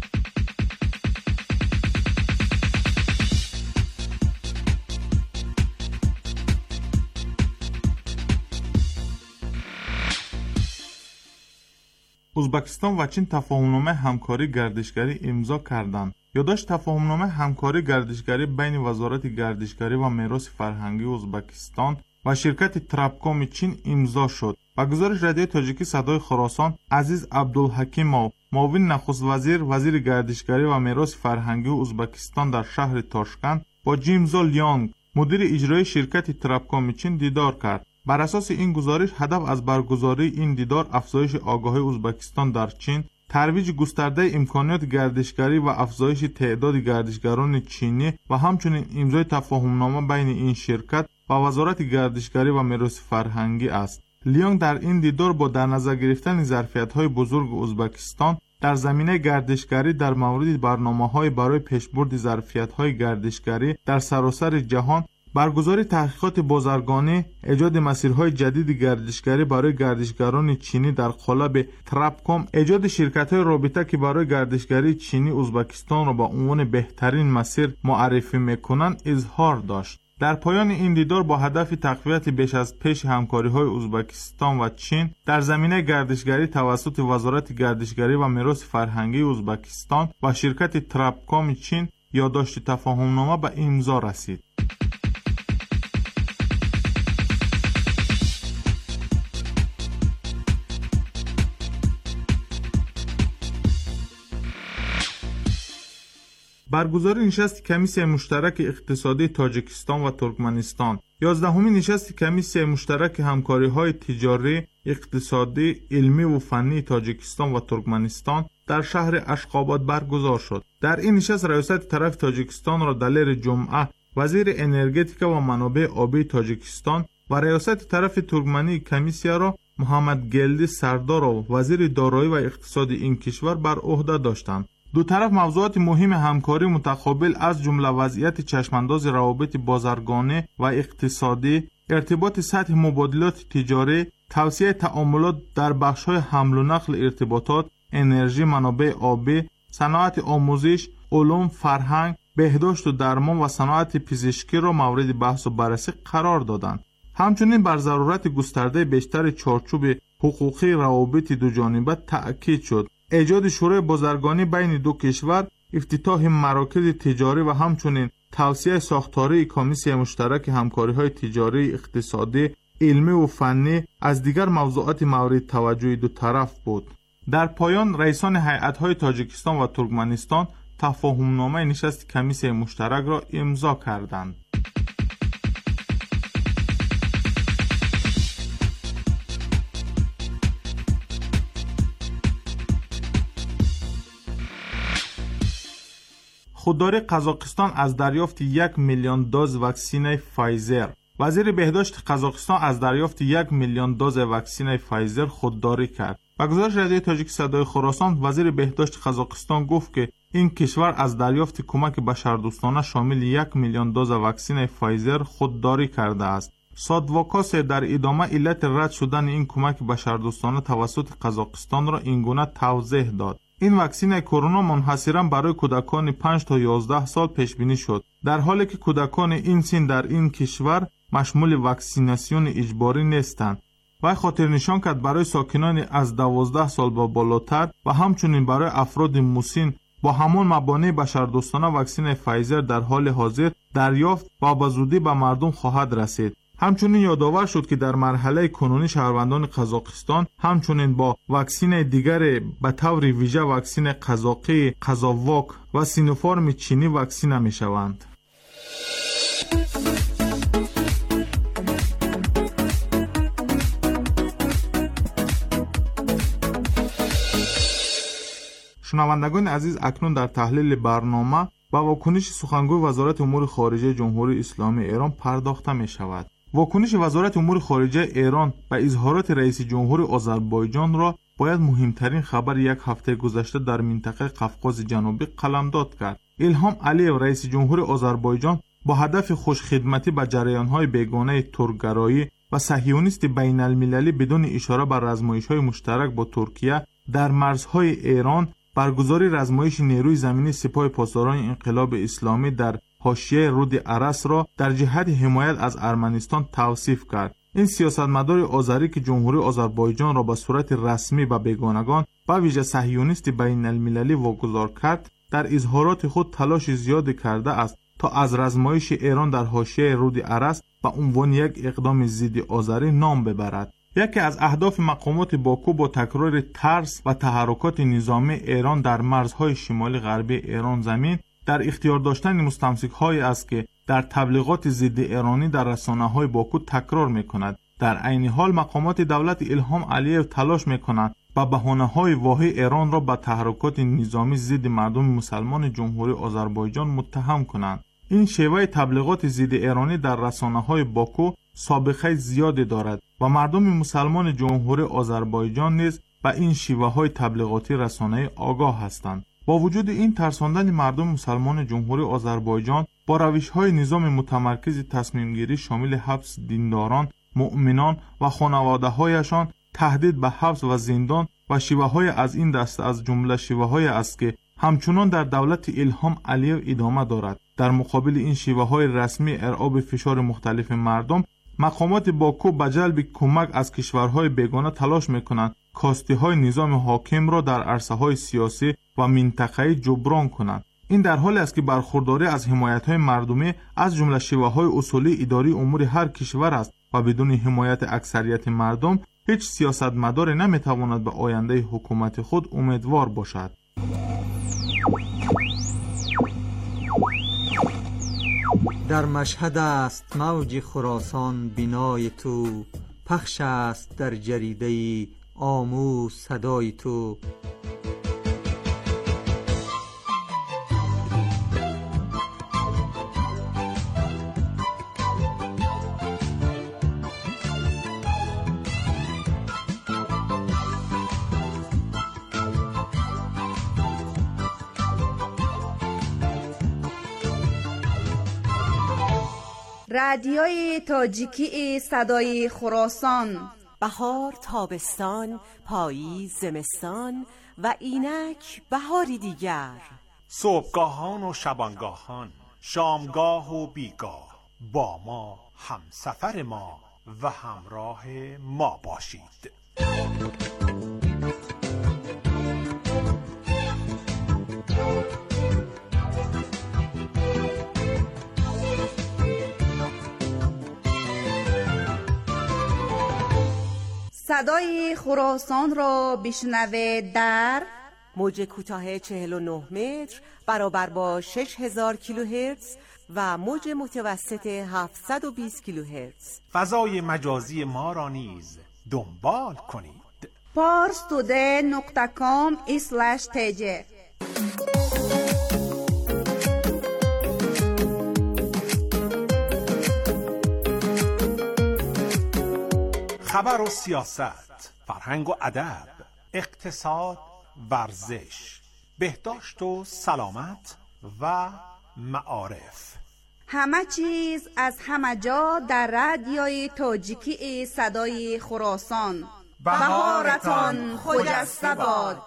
ازبکستان و چین تفاهمنامه همکاری گردشگری امضا کردند. یادداشت تفاهمنامه همکاری گردشگری بین وزارت گردشگری و میراث فرهنگی ازبکستان و شرکت ترابکوم چین امضا شد. با گزارش رادیو تاجیکی صدای خراسان، عزیز عبدالحکیمov، معاون نخست وزیر گردشگری و میراث فرهنگی ازبکستان در شهر تاشکند با جیمزو لیانگ، مدیر اجرایی شرکت ترابکوم چین دیدار کرد. بر اساس این گزارش، هدف از برگزاری این دیدار افزایش آگاهی ازبکستان در چین، ترویج گسترده امکانات گردشگری و افزایش تعداد گردشگران چینی و همچنین امضای تفاهمنامه بین این شرکت و وزارت گردشگری و میراث فرهنگی است. لیانگ در این دیدار با در نظر گرفتن ظرفیت‌های بزرگ ازبکستان در زمینه گردشگری در مورد برنامه‌های برای پیشبرد ظرفیت‌های گردشگری در سراسر جهان، برگزاری تحقیقات بازرگانی، ایجاد مسیرهای جدید گردشگری برای گردشگران چینی در قالب ترابکوم، ایجاد شرکت‌های رابطه که برای گردشگری چینی ازبکستان را با عنوان بهترین مسیر معرفی می‌کنند اظهار داشت. در پایان این دیدار با هدف تقویت بیش از پیش همکاری‌های ازبکستان و چین در زمینه گردشگری توسط وزارت گردشگری و میراث فرهنگی ازبکستان و شرکت ترابکوم چین یادداشت تفاهمنامه به امضا رسید. برگزاری نشست کمیسیون مشترک اقتصادی تاجیکستان و ترکمنستان، 11مین نشست کمیسیون مشترک همکاری‌های تجاری، اقتصادی، علمی و فنی تاجیکستان و ترکمنستان در شهر اشخاباد برگزار شد. در این نشست ریاست طرف تاجیکستان را دلیر جمعه وزیر انرژتیکا و منابع آبی تاجیکستان و ریاست طرف ترکمنی کمیسیا را محمد گلدی سردار و وزیر دارایی و اقتصاد این کشور بر عهده داشتند. دو طرف موضوعات مهم همکاری متقابل از جمله وضعیت چشمانداز روابط بازرگانی و اقتصادی، ارتباط سطح مبادلات تجاری، توسعه تعاملات در بخش‌های حمل و نقل ارتباطات، انرژی، منابع آبی، صنعت آموزش، علوم، فرهنگ، بهداشت و درمان و صنعت پزشکی را مورد بحث و بررسی قرار دادند. همچنین بر ضرورت گسترده بیشتر چارچوب حقوقی روابط دو جانبه تأکید شد. ایجاد شورای بازرگانی بین دو کشور، افتتاح مراکز تجاری و همچنین توسعه ساختاری کمیسیون مشترک همکاری‌های تجاری، اقتصادی، علمی و فنی از دیگر موضوعات مورد توجه دو طرف بود. در پایان رئیسان هیئت‌های تاجیکستان و ترکمنستان تفاهم‌نامه نشست کمیسیون مشترک را امضا کردند. خودداری قزاقستان از دریافت 1 میلیون دوز واکسن فایزر. وزیر بهداشت قزاقستان از دریافت 1 میلیون دوز واکسن فایزر خودداری کرد. با گزارش رادیوی تاجیک صدای خراسان، وزیر بهداشت قزاقستان گفت که این کشور از دریافت کمک بشردوستانه شامل 1 میلیون دوز واکسن فایزر خودداری کرده است. سادواکاس در ادامه علت رد شدن این کمک بشردوستانه توسط قزاقستان را اینگونه توضیح داد. این واکسن کرونا منحصراً برای کودکان 5 تا 11 سال پیش بینی شد، در حالی که کودکان این سن در این کشور مشمول واکسیناسیون اجباری نیستند. و خاطر نشان کرد برای ساکنان از 12 سال و بالاتر و همچنین برای افراد مسن با همان مبانی بشردوستانه واکسن فایزر در حال حاضر دریافت و به زودی به مردم خواهد رسید. همچنین یادآور شد که در مرحله کنونی شهروندان قزاقستان همچنین با واکسن دیگر به طور ویژه واکسن قزاقی، قزاواک و سینوفارم چینی واکسینه می شوند. شنوندگان عزیز، اکنون در تحلیل برنامه با واکنش سخنگوی وزارت امور خارجه جمهوری اسلامی ایران پرداخته می شود. واکنش وزارت امور خارجه ایران به اظهارات رئیس جمهور آذربایجان را باید مهمترین خبر یک هفته گذشته در منطقه قفقاز جنوبی قلمداد کرد. الهام علیو رئیس جمهور آذربایجان با هدف خوشخدمتی به جریان‌های بیگانه ترکگرایی و صهیونیست بین المللی بدون اشاره به رزمایش‌های مشترک با ترکیه در مرزهای ایران برگزاری رزمایش نیروی زمینی سپاه پاسداران انقلاب اسلامی در حاشیه رود ارس را در جهت حمایت از ارمنستان توصیف کرد. این سیاستمدار آذری که جمهوری آذربایجان را به صورت رسمی به بیگانگان به ویژه صهیونیست بین المللی واگذار کرد، در اظهارات خود تلاش زیادی کرده است تا از رزمایش ایران در حاشیه رود ارس به عنوان یک اقدام ضد آذری نام ببرد. یکی از اهداف مقامات باکو با تکرار ترس و تحرکات نظامی ایران در مرزهای شمالی غربی ایران زمین در اختیار داشتن مستمسک‌هایی است که در تبلیغات ضد ایرانی در رسانه‌های باکو تکرار می‌کند. در عین حال مقامات دولت الهام علیو تلاش می‌کنند با بهانه‌های واهی ایران را به تحرکات نظامی ضد مردم مسلمان جمهوری آذربایجان متهم کنند. این شیوه تبلیغات ضد ایرانی در رسانه‌های باکو سابقه زیادی دارد و مردم مسلمان جمهوری آذربایجان نیز به این شیوه‌های تبلیغاتی رسانه‌ای آگاه هستند. با وجود این ترساندن مردم مسلمان جمهوری آذربایجان با روش‌های نظام متمرکز تصمیم‌گیری شامل حبس دینداران، مؤمنان و خانواده‌هایشان، تهدید به حبس و زندان و شیوه‌های از این دست از جمله شیوه‌های است که همچنان در دولت الهام علیو ادامه دارد. در مقابل این شیوه‌های رسمی ارعاب فشار مختلف مردم، مقامات باکو به جلب کمک از کشورهای بیگانه تلاش می‌کنند کاستی‌های نظام حاکم را در عرصه‌های سیاسی و منطقه‌ای جبران کنند. این در حالی است که برخورداری از حمایت‌های مردمی از جمله شیوه‌های اصولی اداری امور هر کشور است و بدون حمایت اکثریت مردم هیچ سیاستمداری نمی‌تواند به آینده حکومت خود امیدوار باشد. در مشهد است موج خراسان بینای تو، پخش است در جریده آموز صدای تو. رادیوی تاجیکی صدای خراسان. بهار، تابستان، پاییز، زمستان و اینک بهاری دیگر. صبحگاهان و شبانگاهان، شامگاه و بیگاه، با ما همسفر ما و همراه ما باشید. صدای خراسان را بشنوید در موج کوتاه 49 متر برابر با 6000 کیلوهرتز و موج متوسط 720 کیلوهرتز. فضای مجازی ما را نیز دنبال کنید. parstoday.com/tj. خبر و سیاست، فرهنگ و ادب، اقتصاد، ورزش، بهداشت و سلامت و معارف. همه چیز از همه جا در رادیوی تاجیکی صدای خراسان. بهارتان خجسته باد.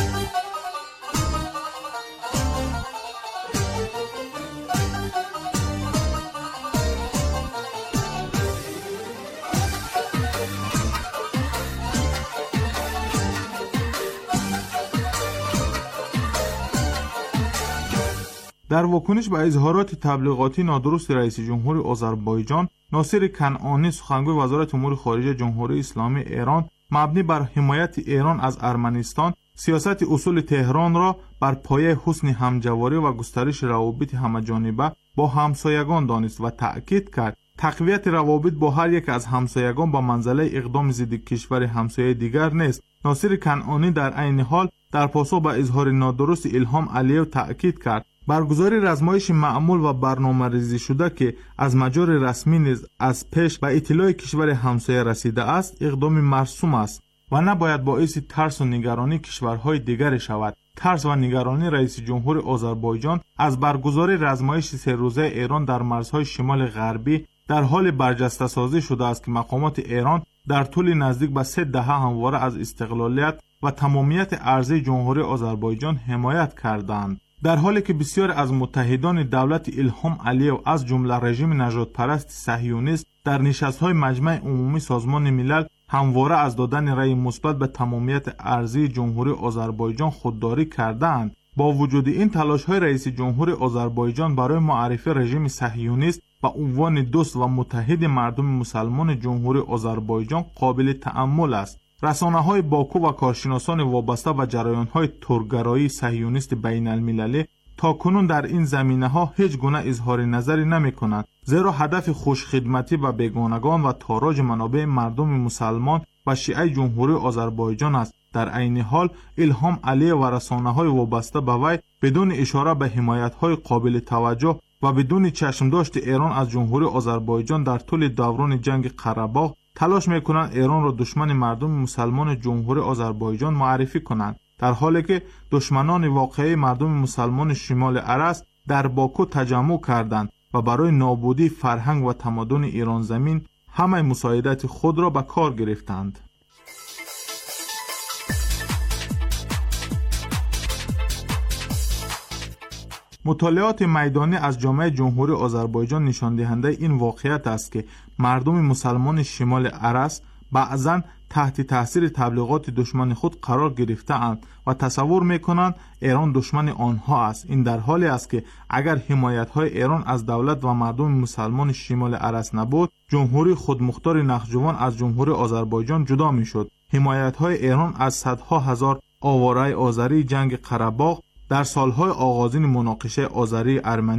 در واکنش به اظهارات تبلیغاتی نادرست رئیس جمهور آذربایجان ناصر کنعانی، سخنگوی وزارت امور خارجه جمهوری اسلامی ایران، مبنی بر حمایت ایران از ارمنستان، سیاست اصول تهران را بر پایه حسن همجواری و گسترش روابط همه‌جانبه با همسایگان دانست و تأکید کرد تقویت روابط با هر یک از همسایگان با منزله اقدام ضد کشور همسایه دیگر نیست. ناصر کنعانی در عین حال در پاسخ به اظهار نادرست الهام علیو تأکید کرد برگزاری رزمایش معمول و برنامه‌ریزی شده که از مجار رسمی نیز از پیش به اطلاع کشور همسایه رسیده است اقدام مرسوم است و نباید باعث ترس و نگرانی کشورهای دیگر شود. ترس و نگرانی رئیس جمهور آذربایجان از برگزاری رزمایش 3 روزه ایران در مرزهای شمال غربی در حال برجسته سازی شده است که مقامات ایران در طول نزدیک به 3 دهه همواره از استقلالیت و تمامیت ارضی جمهوری آذربایجان حمایت کردند، در حالی که بسیار از متحدان دولت الهام علیو از جمله رژیم نژادپرست صهیونیست در نشست‌های مجمع عمومی سازمان ملل همواره از دادن رأی مثبت به تمامیت ارضی جمهوری آذربایجان خودداری کردند. با وجود این تلاش‌های رئیس جمهور آذربایجان برای معرفی رژیم صهیونیست به عنوان دوست و متحد مردم مسلمان جمهوری آذربایجان قابل تأمل است. رسانه‌های باکو و کارشناسان وابسته به جریان‌های ترک‌گرایی صهیونیست بین‌المللی تاکنون در این زمینه‌ها هیچ گونه اظهار نظری نمی‌کنند، زیرا هدف خوشخدمتی به بیگانگان و تاراج منابع مردم مسلمان و شیعه جمهوری آذربایجان است. در عین حال الهام علیو و رسانه‌های وابسته به وی بدون اشاره به حمایت‌های قابل توجه و بدون چشمداشت ایران از جمهوری آذربایجان در طول دوران جنگ قره‌باغ تلاش میکنند ایران را دشمن مردم مسلمان جمهوری آذربایجان معرفی کنند، در حالی که دشمنان واقعی مردم مسلمان شمال ارس در باکو تجمع کردند و برای نابودی فرهنگ و تمدن ایران زمین همه مساعدت خود را به کار گرفتند. مطالعات میدانی از جامعه جمهوری آذربایجان نشان دهنده این واقعیت است که مردم مسلمان شمال ارس بعضاً تحت تاثیر تبلیغات دشمن خود قرار گرفته‌اند و تصور می‌کنند ایران دشمن آنها است. این در حالی است که اگر حمایت‌های ایران از دولت و مردم مسلمان شمال ارس نبود، جمهوری خودمختار نخجوان از جمهوری آذربایجان جدا می‌شد. حمایت‌های ایران از صدها هزار آواره آذری جنگ قره‌باغ در سالهای آغازین مناقشه آذری ارمنی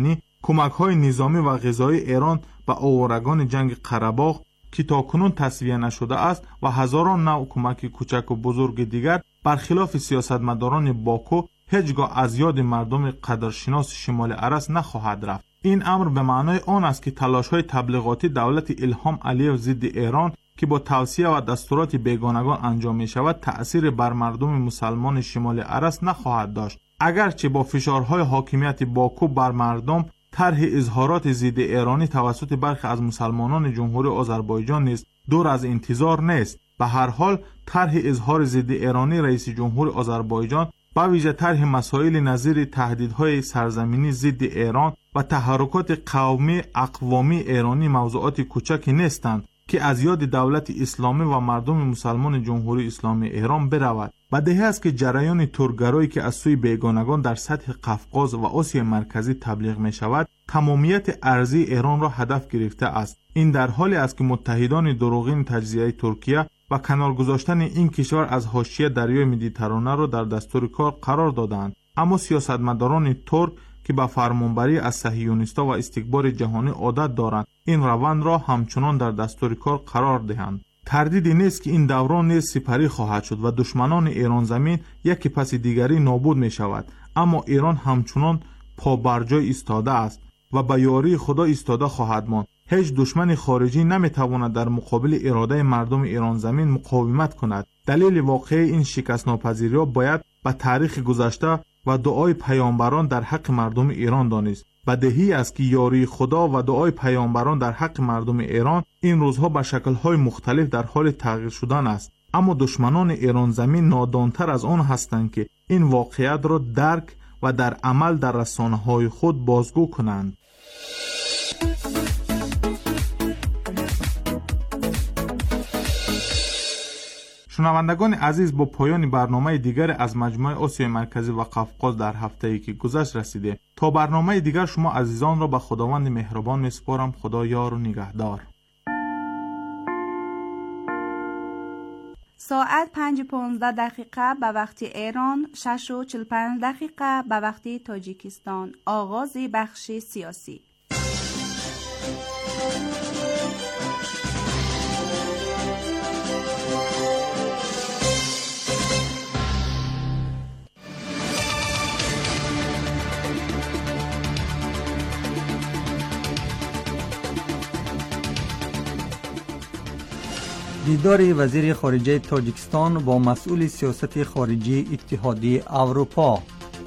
کمک‌های نظامی و غذایی ایران به آوارگان جنگ قره‌باغ که تاکنون تصفیه نشده است و هزاران نوع کمک کوچک و بزرگ دیگر برخلاف سیاستمداران باکو هیچگاه از یاد مردم قدرشناس شمال ارس نخواهد رفت. این امر به معنای آن است که تلاش‌های تبلیغاتی دولت ایلهام علییو ضد ایران که با توصیه و دستورات بیگانگان انجام می شود تأثیر بر مردم مسلمان شمال ارس نخواهد داشت. اگرچه با فشارهای حاکمیت باکو بر مردم طرح اظهارات ضد ایرانی توسط برخی از مسلمانان جمهوری آذربایجان نیز دور از انتظار نیست. به هر حال طرح اظهار ضد ایرانی رئیس جمهور آذربایجان به ویژه طرح مسائل نظیر تهدیدهای سرزمینی ضد ایران و تحرکات قومی اقوامی ایرانی موضوعات کوچکی نیستند که از یاد دولت اسلامی و مردم مسلمان جمهوری اسلامی ایران برود. بدیهی است که جریان ترکگرایی که از سوی بیگانگان در سطح قفقاز و آسیا مرکزی تبلیغ می شود تمامیت ارضی ایران را هدف گرفته است. این در حالی است که متحدان دروغین تجزیه ترکیه و کنار گذاشتن این کشور از حاشیه دریای مدیترانه را در دستور کار قرار دادند. اما سیاستمداران ترک که به فرمانبری از صهیونیست‌ها و استکبار جهانی عادت دارند این روند را همچنان در دستور کار قرار دهند. تردیدی نیست که این دوران نیز سپری خواهد شد و دشمنان ایران زمین یکی پس دیگری نابود می شود. اما ایران همچنان پا بر جای ایستاده است و به یاری خدا ایستاده خواهد ماند. هیچ دشمن خارجی نمی تواند در مقابل اراده مردم ایران زمین مقاومت کند. دلیل واقعی این شکست ناپذیری را باید به تاریخ گذشته و دعای پیامبران در حق مردم ایران دانست. بدیهی است که یاری خدا و دعای پیامبران در حق مردم ایران این روزها به شکل‌های مختلف در حال تغییر شدن است. اما دشمنان ایران زمین نادانتر از آن هستند که این واقعیت را درک و در عمل در رسانه‌های خود بازگو کنند. شنوندگان عزیز، با پایان برنامه دیگر از مجموعه آسیای مرکزی و قفقاز در هفته‌ای که گذشت رسیده. تا برنامه دیگر شما عزیزان را به خداوند مهربان می‌سپارم. خدا یار و نگهدار. ساعت 5:15 به وقت ایران، 6:45 به وقت تاجیکستان. آغاز بخش سیاسی. دیدار وزیر خارجه تاجیکستان با مسئول سیاست خارجی اتحادیه اروپا.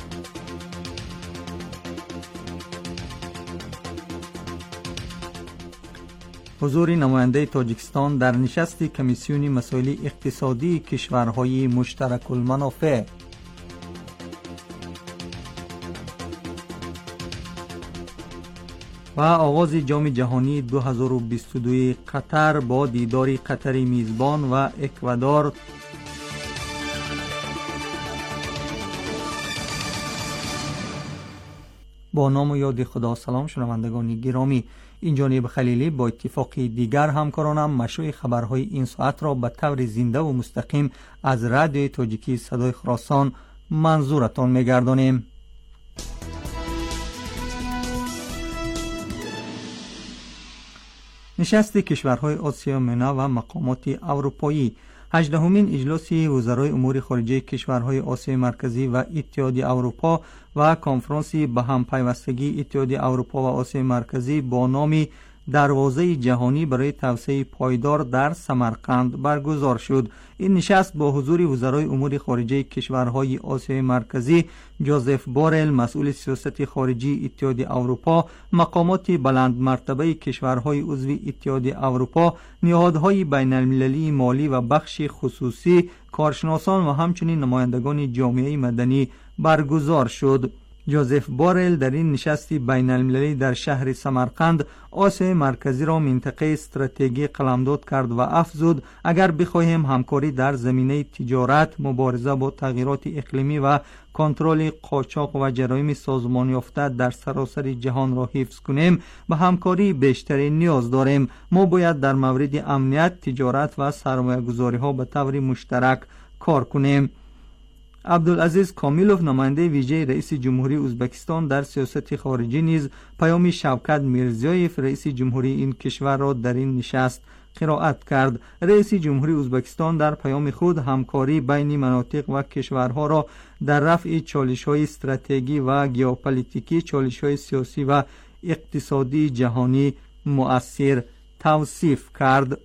حضور نماینده تاجیکستان در نشست کمیسیون مسائل اقتصادی کشورهای مشترک المنافع. و آغاز جام جهانی 2022 قطر با دیدار قطر میزبان و اکوادور. با نام و یاد خدا. سلام شنوندگان گرامی، این جانب خلیلی با اتفاق دیگر همکارانم مشروع خبرهای این ساعت را به طور زنده و مستقیم از رادیو تاجیکی صدای خراسان منظورتان می‌گردانیم. نشست کشورهای آسیا میانه و مقامات اروپایی. 18مین اجلاس وزرای امور خارجه کشورهای آسیای مرکزی و اتحادیه اروپا و کنفرانس به هم پیوستگی اتحادیه اروپا و آسیای مرکزی با نام دروازه جهانی برای توسعه پایدار در سمرقند برگزار شد. این نشست با حضور وزرای امور خارجه کشورهای آسیای مرکزی، جوزف بورل مسئول سیاست خارجی اتحادیه اروپا، مقامات بلند مرتبه کشورهای عضو اتحادیه اروپا، نهادهای بین المللی مالی و بخش خصوصی، کارشناسان و همچنین نمایندگان جامعه مدنی برگزار شد. جوزف بورل در این نشست بین المللی در شهر سمرقند آسیای مرکزی را منطقه استراتژی قلمداد کرد و افزود اگر بخواهیم همکاری در زمینه تجارت، مبارزه با تغییرات اقلیمی و کنترل قاچاق و جرایم سازمان یافته در سراسر جهان را حفظ کنیم به همکاری بیشتری نیاز داریم. ما باید در مورد امنیت، تجارت و سرمایه‌گذاری ها به طور مشترک کار کنیم. عبدالعزیز کامیلوف نماینده ویژه رئیس جمهوری ازبکستان در سیاست خارجی نیز پیام شوکت میرزیایف رئیس جمهوری این کشور را در این نشست قرائت کرد. رئیس جمهوری ازبکستان در پیام خود همکاری بین مناطق و کشورها را در رفع چالش‌های استراتژیکی و ژئوپلیتیکی، چالش‌های سیاسی و اقتصادی جهانی مؤثر توصیف کرد.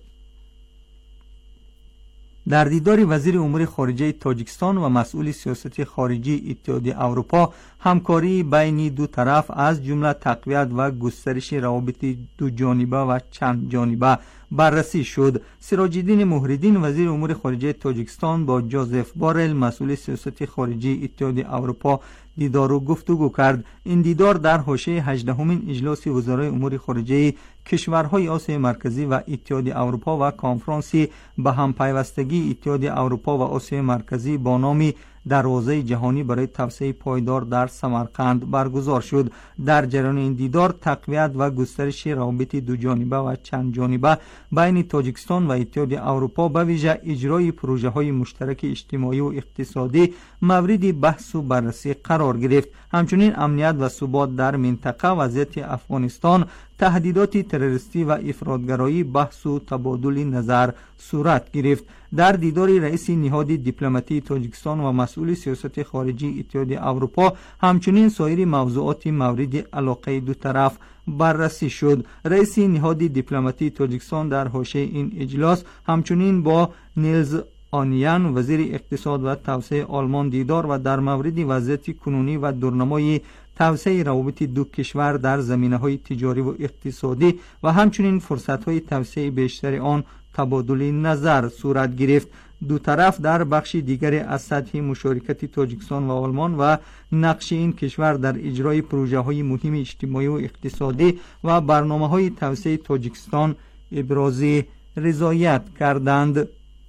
در دیدار وزیر امور خارجه تاجیکستان و مسئول سیاست خارجی اتحادیه اروپا، همکاری بین دو طرف از جمله تقویت و گسترش روابط دو جانبه و چند جانبه بررسی شد. سراج الدین مهردین وزیر امور خارجه تاجیکستان با جوزف بارل مسئول سیاست خارجی اتحادیه اروپا دیدار و گفتگو کرد. این دیدار در حاشیه 18مین اجلاس وزرای امور خارجه کشورهای آسیای مرکزی و اتحادیه اروپا و کنفرانسی به هم پیوستگی اتحادیه اروپا و آسیای مرکزی با نام دروازه جهانی برای توسعه پایدار در سمرقند برگزار شد. در جریان این دیدار تقویت و گسترش روابط دو جانبه و چند جانبه بین تاجیکستان و اتحادیه اروپا به ویژه اجرای پروژه‌های مشترک اجتماعی و اقتصادی مورد بحث و بررسی قرار گرفت. همچنین امنیت و ثبات در منطقه، وضعیت افغانستان، تهدیدات تروریستی و افراطگرایی بحث و تبادل نظر صورت گرفت. در دیدار رئیس نهاد دیپلماتی تاجیکستان و مسئول سیاست خارجی اتحادیه اروپا همچنین سایر موضوعات مورد علاقه دو طرف بررسی شد. رئیس نهاد دیپلماتی تاجیکستان در حاشیه این اجلاس همچنین با نیلز آنیان وزیر اقتصاد و توسعه آلمان دیدار و در مورد وضعیت کنونی و دورنمای توسعه روابط دو کشور در زمینه‌های تجاری و اقتصادی و همچنین فرصت‌های توسعه بیشتر آن تبادل نظر صورت گرفت. دو طرف در بخش دیگری از سطح مشارکت تاجیکستان و آلمان و نقش این کشور در اجرای پروژه‌های مهم اجتماعی و اقتصادی و برنامه‌های توسعه تاجیکستان ابراز رضایت کردند.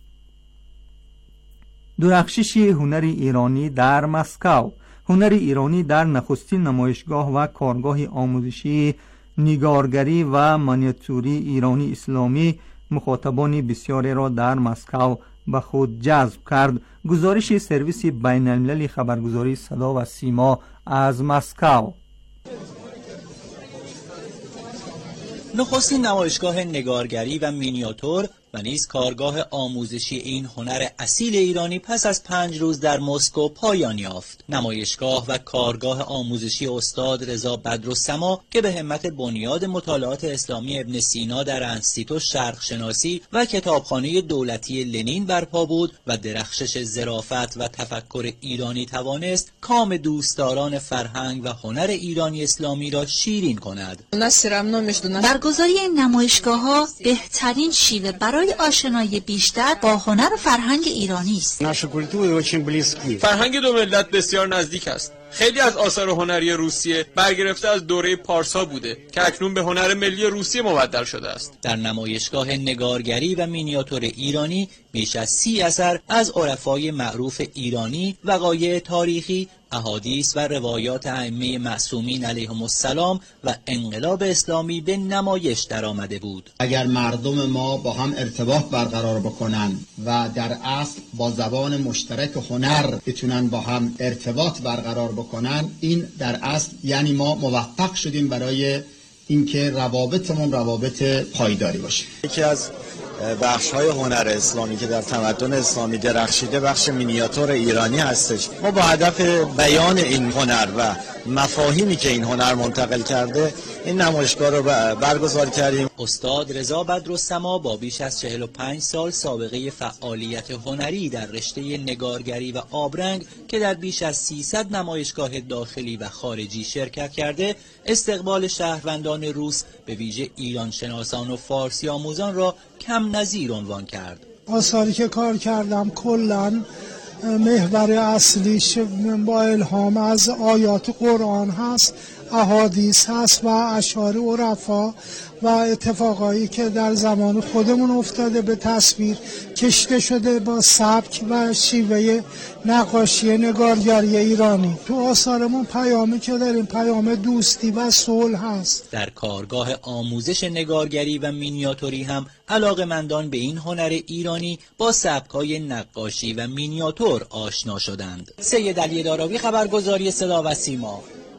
درخشش هنر ایرانی در مسکو. هنر ایرانی در نخستین نمایشگاه و کارگاه آموزشی نگارگری و منیاتوری ایرانی اسلامی مخاطبان بسیاری را در مسکو به خود جذب کرد. گزارش سرویس بین المللی خبرگزاری صدا و سیما از مسکو. نخستین نمایشگاه نگارگری و مینیاتور و نیز کارگاه آموزشی این هنر اصیل ایرانی پس از 5 روز در مسکو پایان یافت. نمایشگاه و کارگاه آموزشی استاد رضا بدرالسما که به همت بنیاد مطالعات اسلامی ابن سینا در انستیتو شرق شناسی و کتابخانه دولتی لنین برپا بود و درخشش ظرافت و تفکر ایرانی توانست کام دوستداران فرهنگ و هنر ایرانی اسلامی را شیرین کند. برگزاری این نمایشگاه‌ها بهترین شیوه برای آشنایی بیشتر با هنر و فرهنگ ایرانی است. فرهنگ دو ملت بسیار نزدیک است. خیلی از آثار هنری روسیه برگرفته از دوره پارسا بوده که اکنون به هنر ملی روسیه مبدل شده است. در نمایشگاه نگارگری و مینیاتور ایرانی بیش از 30 اثر از عرفای معروف ایرانی، وقایع تاریخی، احادیث و روایات ائمه معصومین علیهم السلام و انقلاب اسلامی به نمایش درآمده بود. اگر مردم ما با هم ارتباط برقرار بکنن و در اصل با زبان مشترک هنر بتونن با هم ارتباط برقرار بکنن، این در اصل یعنی ما موفق شدیم برای اینکه روابطمون روابط پایداری باشه. یکی از بخش‌های هنر اسلامی که در تمدن اسلامی درخشیده بخش مینیاتور ایرانی هستش. ما با هدف بیان این هنر و مفاهیمی که این هنر منتقل کرده این نمایشگاه رو برگزار کردیم. استاد رضا بدرالسما با بیش از 45 سال سابقه فعالیت هنری در رشته نگارگری و آبرنگ که در بیش از 300 نمایشگاه داخلی و خارجی شرکت کرده، استقبال شهروندان روس به ویژه ایران شناسان و فارسی آموزان را کم نظیر عنوان کرد. آثاری که کار کردم کلاً محور اصلیش با الهام از آیات قرآن هست احادیث هست و اشعار عرفا و اتفاقایی که در زمان خودمون افتاده به تصویر کشیده شده با سبک و شیوه نقاشی نگارگری ایرانی. تو آثارمون پیامی که داریم پیام دوستی و صلح هست. در کارگاه آموزش نگارگری و مینیاتوری هم علاقه‌مندان به این هنر ایرانی با سبک‌های نقاشی و مینیاتور آشنا شدند. سید علی داراوی، خبرگزاری صدا و سیما.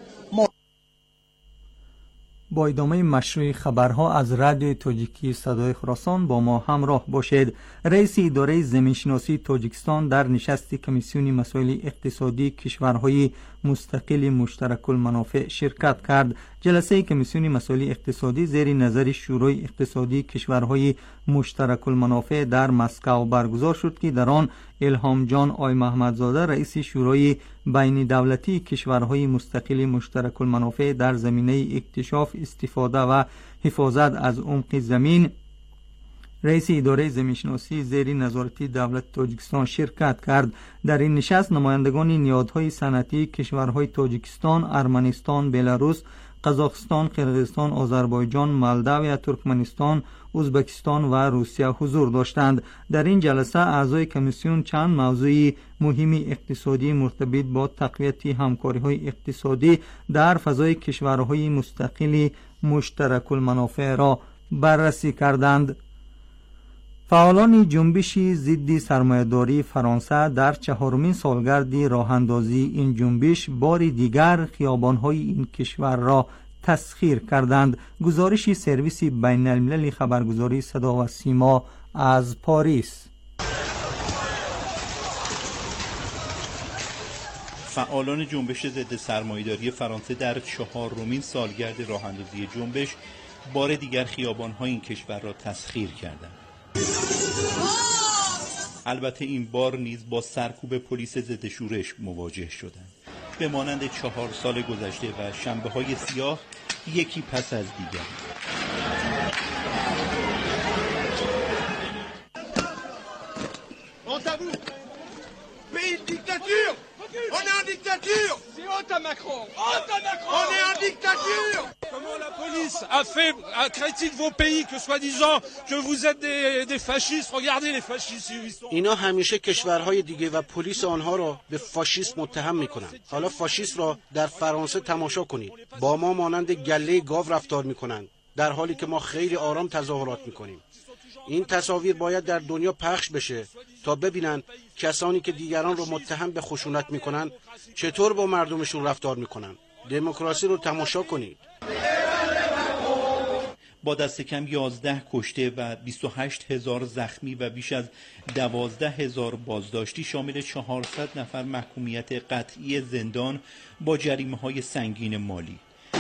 با ادامه مشروع خبرها از رادیو تاجیکی صدای خراسان با ما همراه باشید. رئیس اداره زمینشناسی تاجیکستان در نشست کمیسیون مسائل اقتصادی کشورهای مستقل مشترک المنافع شرکت کرد. جلسه کمیسیون مسائل اقتصادی زیر نظر شورای اقتصادی کشورهای مشترک المنافع در مسکو برگزار شد که در آن الهام جان آی محمدزاده رئیس شورای بین دولتی کشورهای مستقل مشترک المنافع در زمینه اکتشاف، استفاده و حفاظت از عمق زمین، رئیس اداره زمینشناسی زیر نظارت دولت تاجیکستان شرکت کرد. در این نشست نمایندگان نهادهای صنعتی کشورهای تاجیکستان، ارمنستان، بلاروس، قزاقستان، قرقیزستان، آذربایجان، مالداوی، ترکمنستان، ازبکستان و روسیه حضور داشتند. در این جلسه اعضای کمیسیون چند موضوع مهم اقتصادی مرتبط با تقویت همکاری‌های اقتصادی در فضای کشورهای مستقل مشترک المنافع را بررسی کردند. فعالان جنبش ضد سرمایه‌داری فرانسه در 4مین سالگرد راه‌اندازی این جنبش بار دیگر خیابان‌های این کشور را تسخیر کردند. گزارش سرویس بین‌المللی خبرگزاری صدا و سیما از پاریس. فعالان جنبش ضد سرمایه‌داری فرانسه در 4مین سالگرد راه‌اندازی جنبش بار دیگر خیابان‌های این کشور را تسخیر کردند. البته این بار نیز با سرکوب پلیس ضد شورش مواجه شدند. به مانند 4 سال گذشته و شنبه‌های سیاه یکی پس از دیگر. On est en dictature! C'est honte à Macron! Honte à Macron! On est en dictature! Comment la police a critique vos pays que soi-disant que vous êtes des fascistes. Regardez les fascistes. اینا همیشه کشورهای دیگه و پلیس آنها را به فاشیسم متهم میکنن. حالا فاشیسم را در فرانسه تماشا کنید. با ما مانند گله گاو رفتار میکنند در حالی که ما خیلی آرام تظاهرات میکنیم. این تصاویر باید در دنیا پخش بشه تا ببینن کسانی که دیگران رو متهم به خشونت میکنن چطور با مردمشون رفتار میکنن. دموکراسی رو تماشا کنید. با دست کم 11 کشته و 28,000 زخمی و بیش از 12,000 بازداشتی شامل 400 نفر محکومیت قطعی زندان با جریمه‌های سنگین مالی.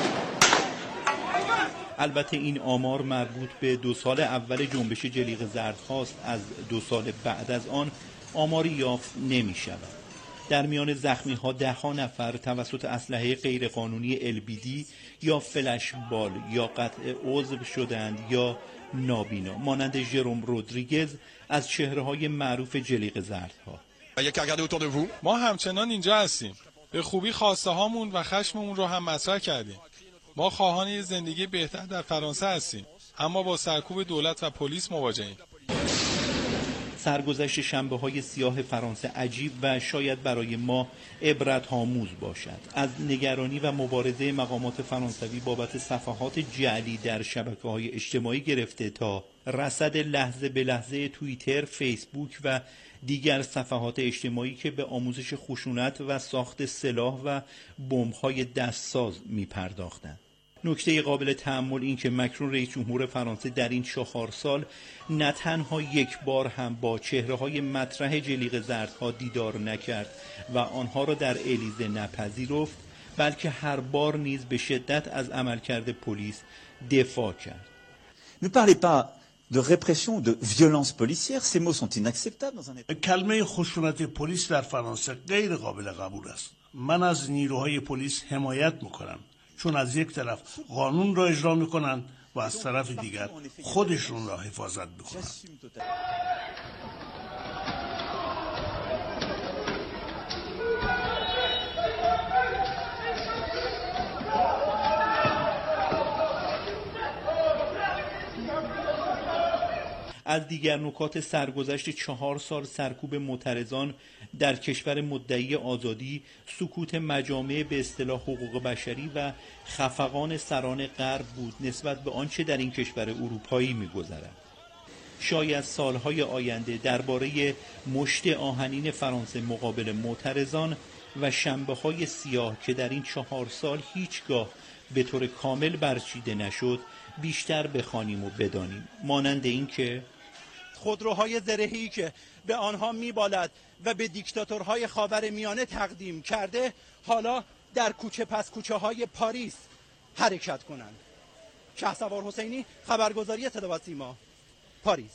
البته این آمار مربوط به 2 سال اول جنبش جلیقه زرد هاست. از 2 سال بعد از آن آماری یافت نمی شود. در میان زخمی ها 10 نفر توسط اسلحه غیرقانونی LBD یا فلش بال یا قطع عضو شدند یا نابینا، مانند ژروم رودریگز از چهره‌های معروف جلیقه زردها. ما همچنان اینجا هستیم. به خوبی خواسته هامون و خشممون رو هم مطرح کردیم. ما خواهان یه زندگی بهتر در فرانسه هستیم، اما با سرکوب دولت و پلیس مواجهیم. سرگذشت شنبه‌های سیاه فرانسه عجیب و شاید برای ما عبرت آموز باشد. از نگرانی و مبارزه مقامات فرانسوی بابت صفحات جعلی در شبکه‌های اجتماعی گرفته تا رصد لحظه به لحظه توییتر، فیسبوک و دیگر صفحات اجتماعی که به آموزش خشونت و ساخت سلاح و بمب‌های دستساز می‌پرداختند. نکته قابل تأمل این که مکرون رئیس جمهور فرانسه در این 4 سال نه تنها یک بار هم با چهره‌های مطرح جلیقه زردها دیدار نکرد و آنها را در الیزه نپذیرفت، بلکه هر بار نیز به شدت از عملکرد پلیس دفاع کرد. Ne parlez pas de répression, de violence policière, ces mots sont inacceptables dans un état. کلمه خشونت پلیس در فرانسه غیر قابل قبول است. من از نیروهای پلیس حمایت میکنم، چون از یک طرف قانون را اجرا میکنند و از طرف دیگر خودشون را حفاظت میکنند. از دیگر نکات سرگذشت 4 سال سرکوب معترضان در کشور مدعی آزادی، سکوت مجامع به اصطلاح حقوق بشری و خفقان سران غرب بود نسبت به آنچه در این کشور اروپایی می‌گذرد. شاید سالهای آینده درباره مشت آهنین فرانسه مقابل معترضان و شنبه‌های سیاه که در این 4 سال هیچگاه به طور کامل برچیده نشد بیشتر بخوانیم و بدانیم، مانند این که خودروهای زرهی که به آنها میبالد و به دیکتاتورهای خاورمیانه تقدیم کرده حالا در کوچه پس کوچه های پاریس حرکت کنند. شهسوار حسینی، خبرگزاری صدا و سیما، پاریس.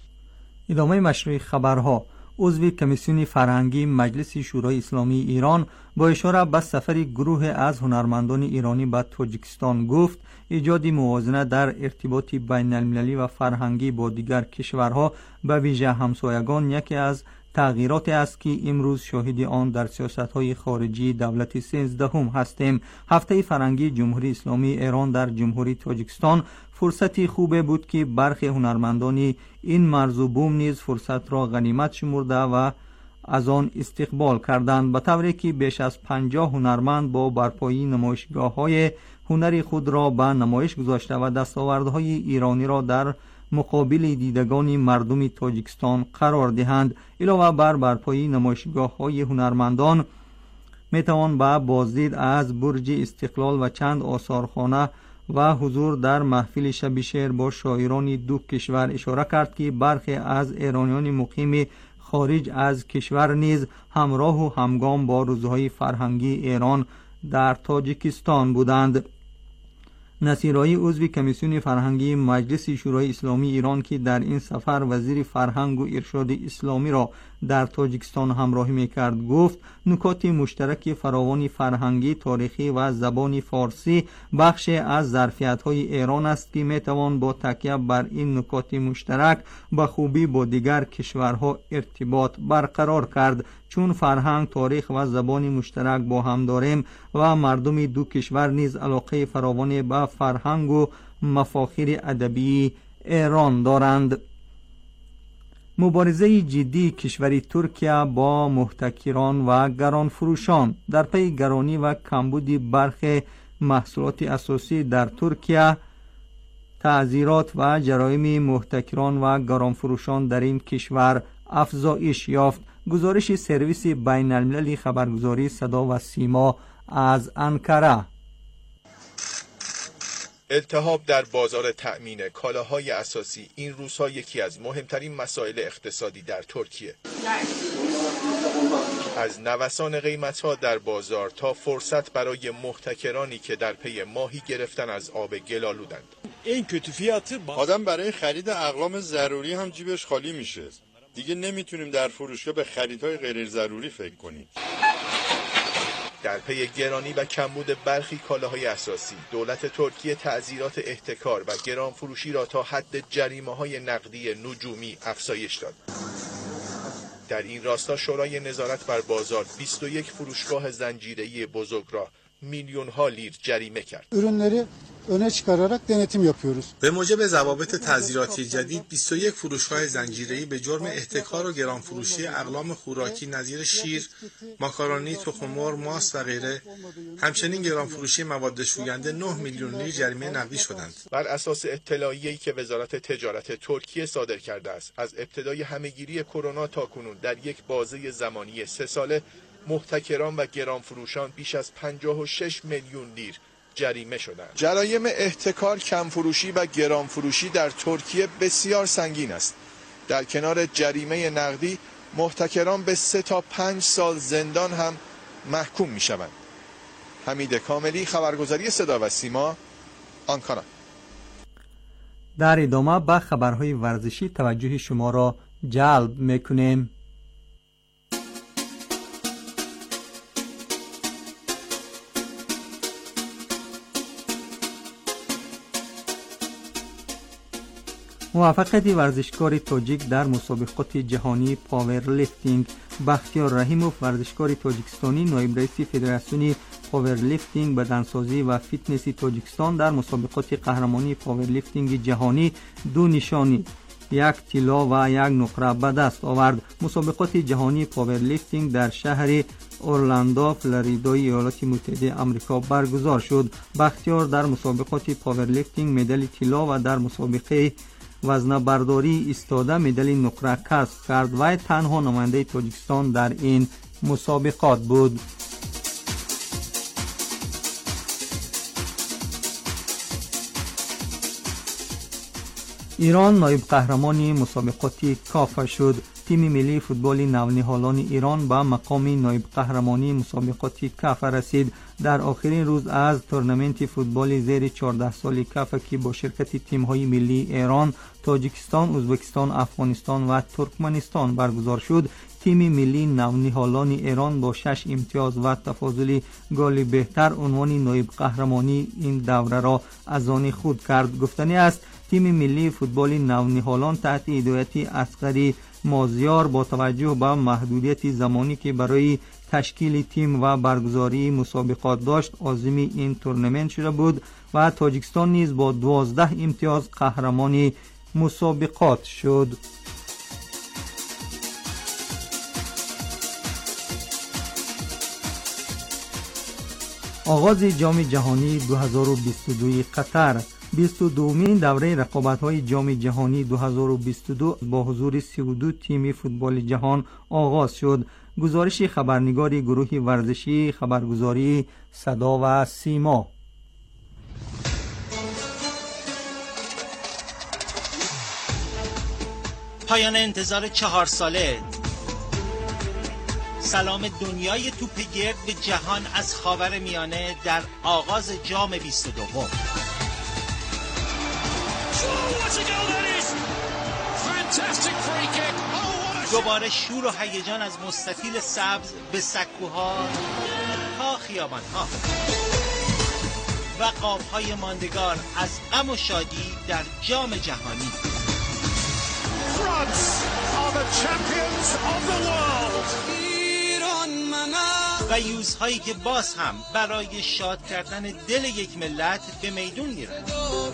ادامه مشروع خبرها. عضو کمیسیون فرهنگی مجلس شورای اسلامی ایران با اشاره به سفر گروه از هنرمندان ایرانی به تاجیکستان گفت ایجاد موازنه در ارتباط بین المللی و فرهنگی با دیگر کشورها به ویژه همسایگان یکی از تغییراتی است که امروز شاهد آن در سیاست‌های خارجی دولت 13 هستیم. هفته فرهنگی جمهوری اسلامی ایران در جمهوری تاجیکستان فرصتی خوبه بود که برخی هنرمندان این مرز و بوم نیز فرصت را غنیمت شمرده و از آن استقبال کردند، به طوری که بیش از 50 هنرمند با برپایی نمایشگاه‌های هنری خود را به نمایش گذاشته و دستاوردهای ایرانی را در مقابل دیدگان مردم تاجیکستان قرار دهند. علاوه بر برپایی نمایشگاه‌های هنرمندان میتوان به بازدید از برج استقلال و چند آثارخانه و حضور در محفل شب شعر با شاعران دو کشور اشاره کرد که برخی از ایرانیان مقیم خارج از کشور نیز همراه و همگام با روزهای فرهنگی ایران در تاجیکستان بودند. نصیرایی عضو کمیسیون فرهنگی مجلس شورای اسلامی ایران که در این سفر وزیر فرهنگ و ارشاد اسلامی را در تاجیکستان همراهی می‌کرد گفت نکات مشترک فراوان فرهنگی، تاریخی و زبان فارسی بخشی از ظرفیت‌های ایران است که می‌توان با تکیه بر این نکات مشترک به خوبی با دیگر کشورها ارتباط برقرار کرد. چون فرهنگ، تاریخ و زبان مشترک با هم داریم و مردم دو کشور نیز علاقه فراوانی به فرهنگ و مفاخر ادبی ایران دارند. مبارزه جدی کشور ترکیه با محتکران و گرانفروشان در پی گرانی و کمبود برخی محصولات اساسی در ترکیه، تعزیرات و جرایم محتکران و گرانفروشان در این کشور افزایش یافت. گزارش سرویس بین المللی خبرگزاری صدا و سیما از انکره. التهاب در بازار تأمین کالاهای اساسی این روزها یکی از مهمترین مسائل اقتصادی در ترکیه. از نوسان قیمت‌ها در بازار تا فرصت برای محتکرانی که در پی ماهی گرفتن از آب گل آلودند. آدم برای خرید اقلام ضروری هم جیبش خالی میشه. دیگه نمیتونیم در فروشگاه به خریدهای غیر ضروری فکر کنیم. در پی گرانی و کمبود برخی کالاهای اساسی، دولت ترکیه تعزیرات احتکار و گران فروشی را تا حد جریمه‌های نقدی نجومی افزایش داد. در این راستا شورای نظارت بر بازار 21 فروشگاه زنجیره‌ای بزرگ را میلیون‌ها لیر جریمه کرد. ürünleri öne çıkararak denetim yapıyoruz. به موجب ضوابط تعزیراتی جدید 21 فروشگاه زنجیره‌ای به جرم احتکار و گرانفروشی اقلام خوراکی نظیر شیر، ماکارونی، تخم مرغ، ماست و غیره، همچنین گرانفروشی مواد شوینده 9 میلیون لیر جریمه نقدی شدند. بر اساس اطلاعیه‌ای که وزارت تجارت ترکیه صادر کرده است، از ابتدای همهگیری کرونا تا کنون در یک بازه زمانی 3 ساله محتکران و گرانفروشان بیش از 56 میلیون لیر جریمه شدند. جرایم احتکار، کمفروشی و گرانفروشی در ترکیه بسیار سنگین است. در کنار جریمه نقدی، محتکران به 3 تا 5 سال زندان هم محکوم می شوند. حمید کاملی، خبرگزاری صدا و سیما، آنکارا. در ادامه به خبرهای ورزشی توجه شما را جلب میکنیم. موفقیت ورزشکار تاجیک در مسابقات جهانی پاور لیفتینگ. بختیار رحیموف، ورزشکار تاجیکستانی، نایب رئیس فدراسیون پاور لیفتینگ، بدنسازی و فیتنس تاجیکستان، در مسابقات قهرمانی پاور لیفتینگ جهانی 2 نشانی یک طلا و یک نقره به دست آورد. مسابقات جهانی پاورلیفتینگ در شهر اورلاندو فلوریدای ایالات متحده آمریکا برگزار شد. بختیار در مسابقات پاورلیفتینگ مدال طلا و در مسابقه وزنه برداری ایستاده مدال نقره کسب کرد و تنها نماینده تاجیکستان در این مسابقات بود. ایران نایب قهرمان مسابقات کاف شد. تیم ملی فوتبال نونهالان ایران به مقام نایب قهرمانی مسابقات کاف رسید. در آخرین روز از تورنمنت فوتبال زیر 14 سال کاف که با شرکت تیم‌های ملی ایران، تاجیکستان، ازبکستان، افغانستان و ترکمنستان برگزار شد، تیم ملی نونهالان ایران با 6 امتیاز و تفاضل گل بهتر عنوان نایب قهرمانی این دوره را از آن خود کرد. گفتنی است تیم ملی فوتبال نونهالان تحت هدایت اصغر مازیار با توجه به محدودیت زمانی که برای تشکیل تیم و برگزاری مسابقات داشت عازم این تورنمنت شده بود و تاجیکستان نیز با 12 امتیاز قهرمان مسابقات شد. آغاز جام جهانی 2022 قطر. 22مین دوره رقابت‌های جام جهانی 2022 با حضور 32 تیم فوتبال جهان آغاز شد. گزارش خبرنگار گروه ورزشی خبرگزاری صدا و سیما. پایان انتظار 4 ساله. سلام دنیای توپ گرد به جهان از خاورمیانه در آغاز جام 22. دوباره شور و هیجان از مستطیل سبز به سکوها تا خیابانها و قاب‌های ماندگار از غم و شادی در جام جهانی. France are the champions of the world. و یوزهایی که باز هم برای شاد کردن دل یک ملت به میدون میرند.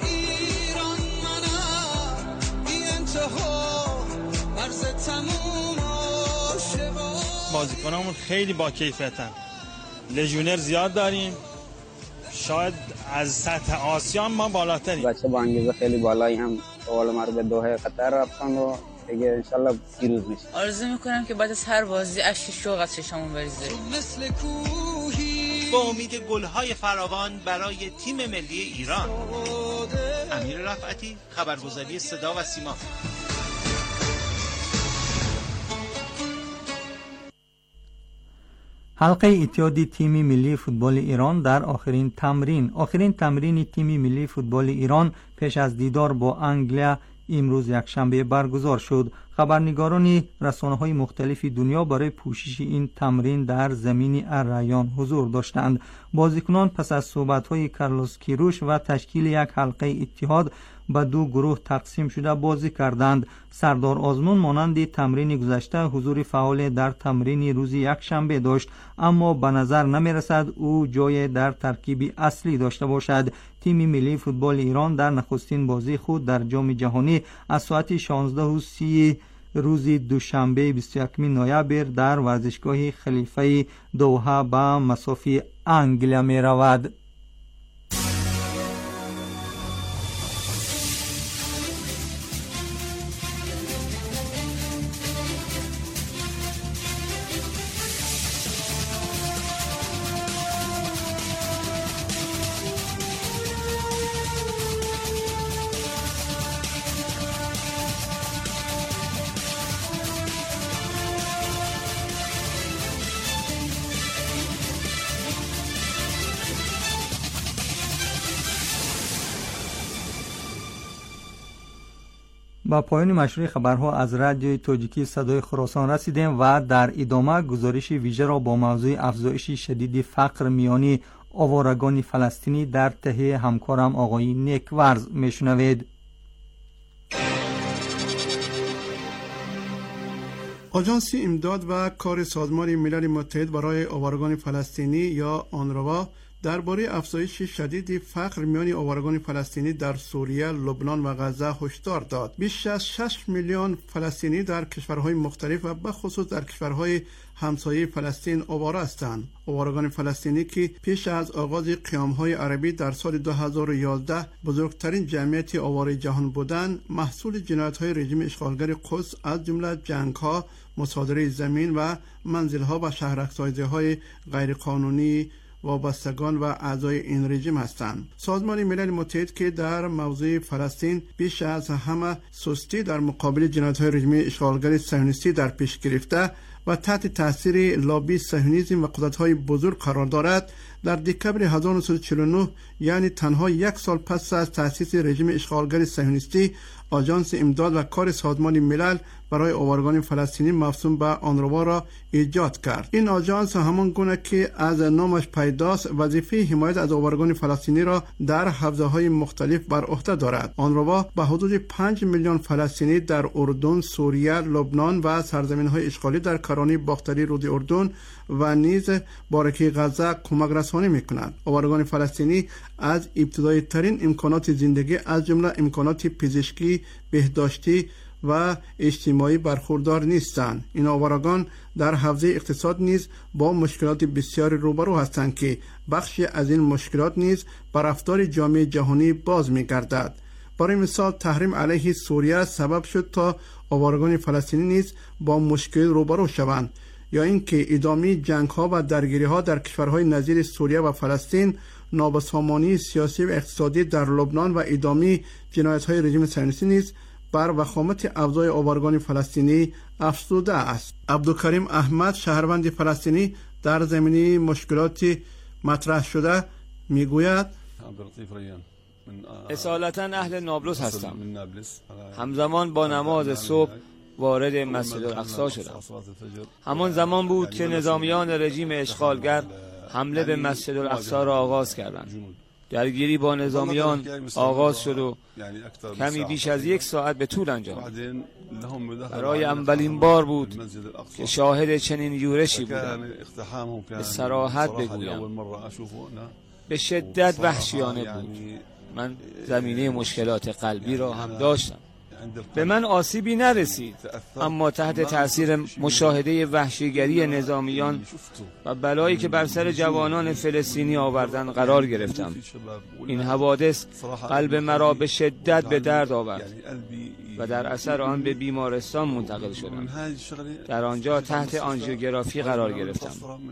بازیکنامون خیلی با کیفیتن. لژیونر زیاد داریم. شاید از سطح آسیا ما بالاتریم. بچه با انگیزه خیلی بالایی هم اول ما رو به دوحه قطر رفتن و دیگه انشالله پیروز میشه. آرزو میکنم که بعد از هر بازی اشک شوق از چشممون بریزه. با امید گل‌های فراوان برای تیم ملی ایران. امیر رفعتی، خبرگزاری صدا و سیما. حلقه اتحادی تیم ملی فوتبال ایران در آخرین تمرین تیم ملی فوتبال ایران پیش از دیدار با انگلیا امروز یکشنبه برگزار شد. خبرنگاران رسانه‌های مختلف دنیا برای پوشش این تمرین در زمین الریان حضور داشتند. بازیکنان پس از صحبت‌های کارلوس کیروش و تشکیل یک حلقه اتحاد به 2 گروه تقسیم شده بازی کردند. سردار آزمون مانند تمرین گذشته حضور فعال در تمرین روز یکشنبه داشت، اما به نظر نمی‌رسد او جای در ترکیب اصلی داشته باشد. تیم ملی فوتبال ایران در نخستین بازی خود در جام جهانی از ساعت 16:30 روز دوشنبه 21 نوامبر در ورزشگاه خلیفه دوحه به مسافه انگلیا می رود. با پایان مشروع خبرها از رادیوی تاجیکی صدای خراسان رسیدیم و در ادامه گزارش ویژه را با موضوع افزایش شدید فقر میانی آوارگان فلسطینی در تهیه همکارم آقای نیکورز میشنوید. آژانس امداد و کار سازمان ملل متحد برای آوارگان فلسطینی یا آنروا درباره افزایش شدید فقر میان آوارگان فلسطینی در سوریه، لبنان و غزه هشدار داد. بیش از 6 میلیون فلسطینی در کشورهای مختلف و بخصوص در کشورهای همسایه فلسطین آواره هستند. آوارگان فلسطینی که پیش از آغاز قیام‌های عربی در سال 2011 بزرگترین جمعیت آواره جهان بودند، محصول جنایت‌های رژیم اشغالگر قدس از جمله جنگ‌ها، مصادره زمین و منزل‌ها و شهرک‌سازی‌های غیرقانونی وابستگان و اعضای این رژیم هستند. سازمان ملل متحد که در موضوع فلسطین بیش از همه سستی در مقابل جنایت‌های رژیم اشغالگر صهیونیستی در پیش گرفته و تحت تاثیر لابی صهیونیسم و قدرت‌های بزرگ قرار دارد، در دکمبر 1949 یعنی تنها یک سال پس از تأسیس رژیم اشغالگر صهیونیستی، آژانس امداد و کار سازمان ملل برای آوارگان فلسطینی مفهوم به آنروا را ایجاد کرد. این آژانس همان گونه که از نامش پیداست وظیفه حمایت از آوارگان فلسطینی را در حوزه‌های مختلف بر عهده دارد. آنروا به حدود 5 میلیون فلسطینی در اردن، سوریه، لبنان و سرزمین‌های اشغالی در کرانه باختری رود اردن و نیز بارکه غزه کمک رسانی می‌کند. آوارگان فلسطینی از ابتدایی ترین امکانات زندگی از جمله امکانات پزشکی، بهداشتی و اجتماعی برخوردار نیستند. این آوارگان در حوزه اقتصاد نیز با مشکلات بسیاری روبرو هستند که بخشی از این مشکلات نیز بر رفتار جامعه جهانی باز می‌گردد. برای مثال تحریم علیه سوریه سبب شد تا آوارگان فلسطینی نیز با مشکل روبرو شوند، یا اینکه ادامه جنگ‌ها و درگیری‌ها در کشورهای نظیر سوریه و فلسطین، نابسامانی سیاسی و اقتصادی در لبنان و ادامه جنایت‌های رژیم صهیونیستی نیز بر وخامت افزای آوارگان فلسطینی افزوده است. عبدالکریم احمد، شهروند فلسطینی، در زمینه مشکلات مطرح شده میگوید: اصالتا اهل نابلس هستم. همزمان با نماز صبح وارد مسجد الاقصی شدم. همان زمان بود که نظامیان رژیم اشغالگر حمله به مسجد الاقصی را آغاز کردند. درگیری با نظامیان آغاز شد و کمی بیش از 1 ساعت به طول انجامید. برای اولین بار بود که شاهد چنین یورشی بودم. به صراحت بگویم به شدت وحشیانه بود. من زمینه مشکلات قلبی را هم داشتم. به من آسیبی نرسید، اما تحت تأثیر مشاهده وحشیگری نظامیان و بلایی که بر سر جوانان فلسطینی آوردن قرار گرفتم. این حوادث قلب مرا به شدت به درد آورد و در اثر آن به بیمارستان منتقل شدم. در آنجا تحت آنژیوگرافی قرار گرفتم.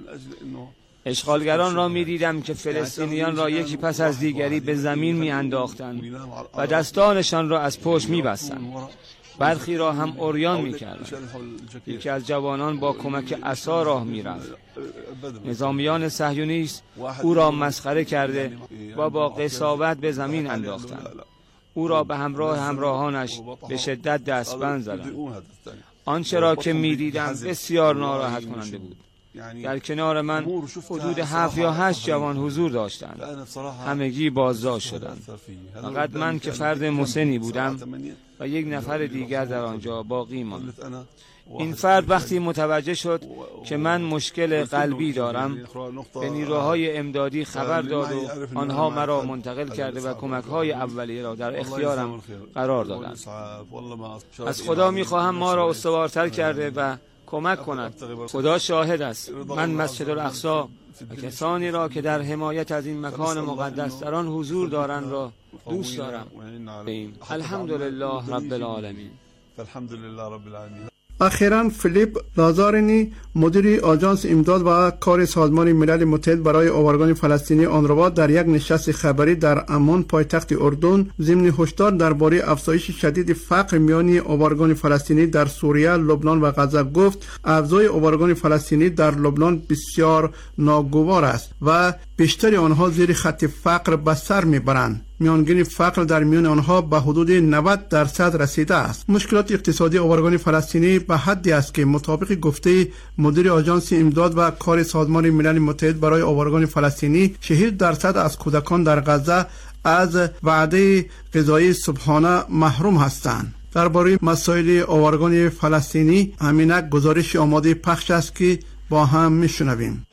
اشغالگران را می دیدم که فلسطینیان را یکی پس از دیگری به زمین می انداختند و دستانشان را از پشت می بستند. برخی را هم عریان می کردند. یکی از جوانان با کمک عصا راه می رفت. نظامیان صهیونیست او را مسخره کرده و با قساوت به زمین انداختند. او را به همراه همراهانش به شدت دستبند زدند. آنچه را که می دیدم بسیار ناراحت کننده بود. در کنار من حدود 7 یا 8 جوان حضور داشتند. همگی بازداشت شدند. فقط من که فرد مسنی بودم و 1 نفر دیگر در آنجا باقی ماند. این فرد وقتی متوجه شد که من مشکل قلبی دارم، به نیروهای امدادی خبر داد و آنها مرا منتقل کرده و کمک‌های اولیه را در اختیارم قرار دادند. از خدا می‌خواهم ما را استوارتر کرده و کمک کند. خدا شاهد است، من مسجد الاقصی و کسانی را که در حمایت از این مکان مقدس در آن حضور دارند را دوست دارم. الحمدلله رب العالمین. اخیراً فیلیپ لازارینی، مدیر آژانس امداد و کار سازمان ملل متحد برای آوارگان فلسطینی آنروا، در یک نشست خبری در عمان پایتخت اردن ضمن هشدار درباره افزایش شدید فقر میان آوارگان فلسطینی در سوریه، لبنان و غزه گفت: افزای آوارگان فلسطینی در لبنان بسیار ناگوار است و بیشتر آنها زیر خط فقر به سر میبرند. میانگین فقر در میان آنها به حدود 90% رسیده است. مشکلات اقتصادی آوارگان فلسطینی به حدی است که مطابق گفته مدیر آژانس امداد و کار سازمان ملل متحد برای آوارگان فلسطینی 40% از کودکان در غزه از وعده غذایی صبحانه محروم هستند. درباره مسائل آوارگان فلسطینی همینک گزارش آماده پخش است که با هم میشنویم.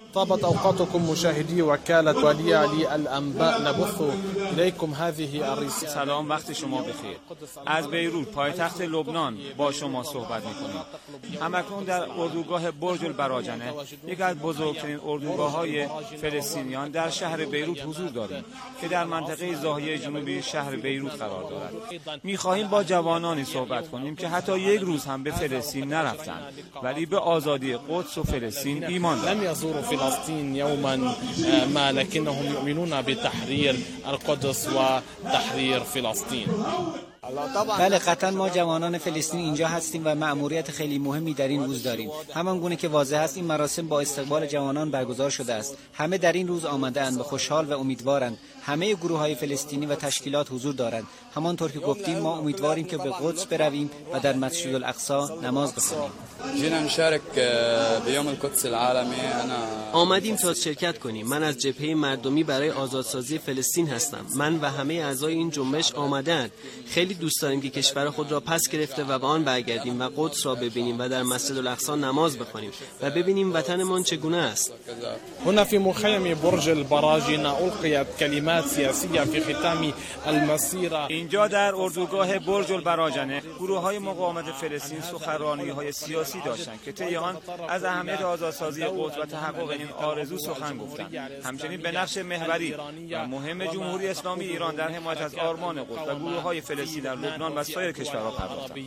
طابت أوقاتكم مشاهدي وكالة ولي الأنباء نبث إليكم هذه الرسالة. سلام، وقت شما بخیر. از بیروت پایتخت لبنان با شما صحبت می‌کنیم. همکنون در اردوگاه برج البراجنه، یکی از بزرگترین اردوگاه‌های فلسطینیان در شهر بیروت حضور داریم که در منطقه زاهیه جنوبی شهر بیروت قرار دارد. می‌خواهیم با جوانانی صحبت کنیم که حتی یک روز هم به فلسطین نرفتند ولی به آزادی قدس و فلسطین ایمان دارند. لم يزوروا فلسطين يوما ما لكنهم يؤمنون بتحرير القدس وتحرير فلسطين. بله قطعا ما جوانان فلسطین اینجا هستیم و مأموریت خیلی مهمی در این روز داریم. همان گونه که واضح است این مراسم با استقبال جوانان برگزار شده است. همه در این روز آمده‌اند و خوشحال و امیدوارند. همه گروه‌های فلسطینی و تشکیلات حضور دارند. همانطور که گفتیم ما امیدواریم که به قدس برویم و در مسجد الاقصی نماز بخوانیم. جينا نشارك بيوم القدس العالمي. آمدیم تا شرکت کنیم. من از جبهه مردمی برای آزادسازی فلسطین هستم. من و همه اعضای این جنبش آمدند. خیلی دوست داریم که کشور خود را پس گرفته و به آن برگردیم و قدس را ببینیم و در مسجد الاقصی نماز بخوانیم و ببینیم وطنمان چگونه است. هنا في مخيم برج البراجنة ألقيت كلمات سياسية في ختام المسيرة. اینجا در اردوگاه برج البراجنه گروه‌های مقاومت فلسطین سخنرانی‌های سیاسی داشتند که طی آن از اهمیت آزادسازی قدس و تحقق این آرزو سخن گفتند. همچنین به نقش محوری و مهم جمهوری اسلامی ایران در حمایت از آرمان قدس و گروه‌های فلسطینی در لبنان و سایر کشورها پرداختند.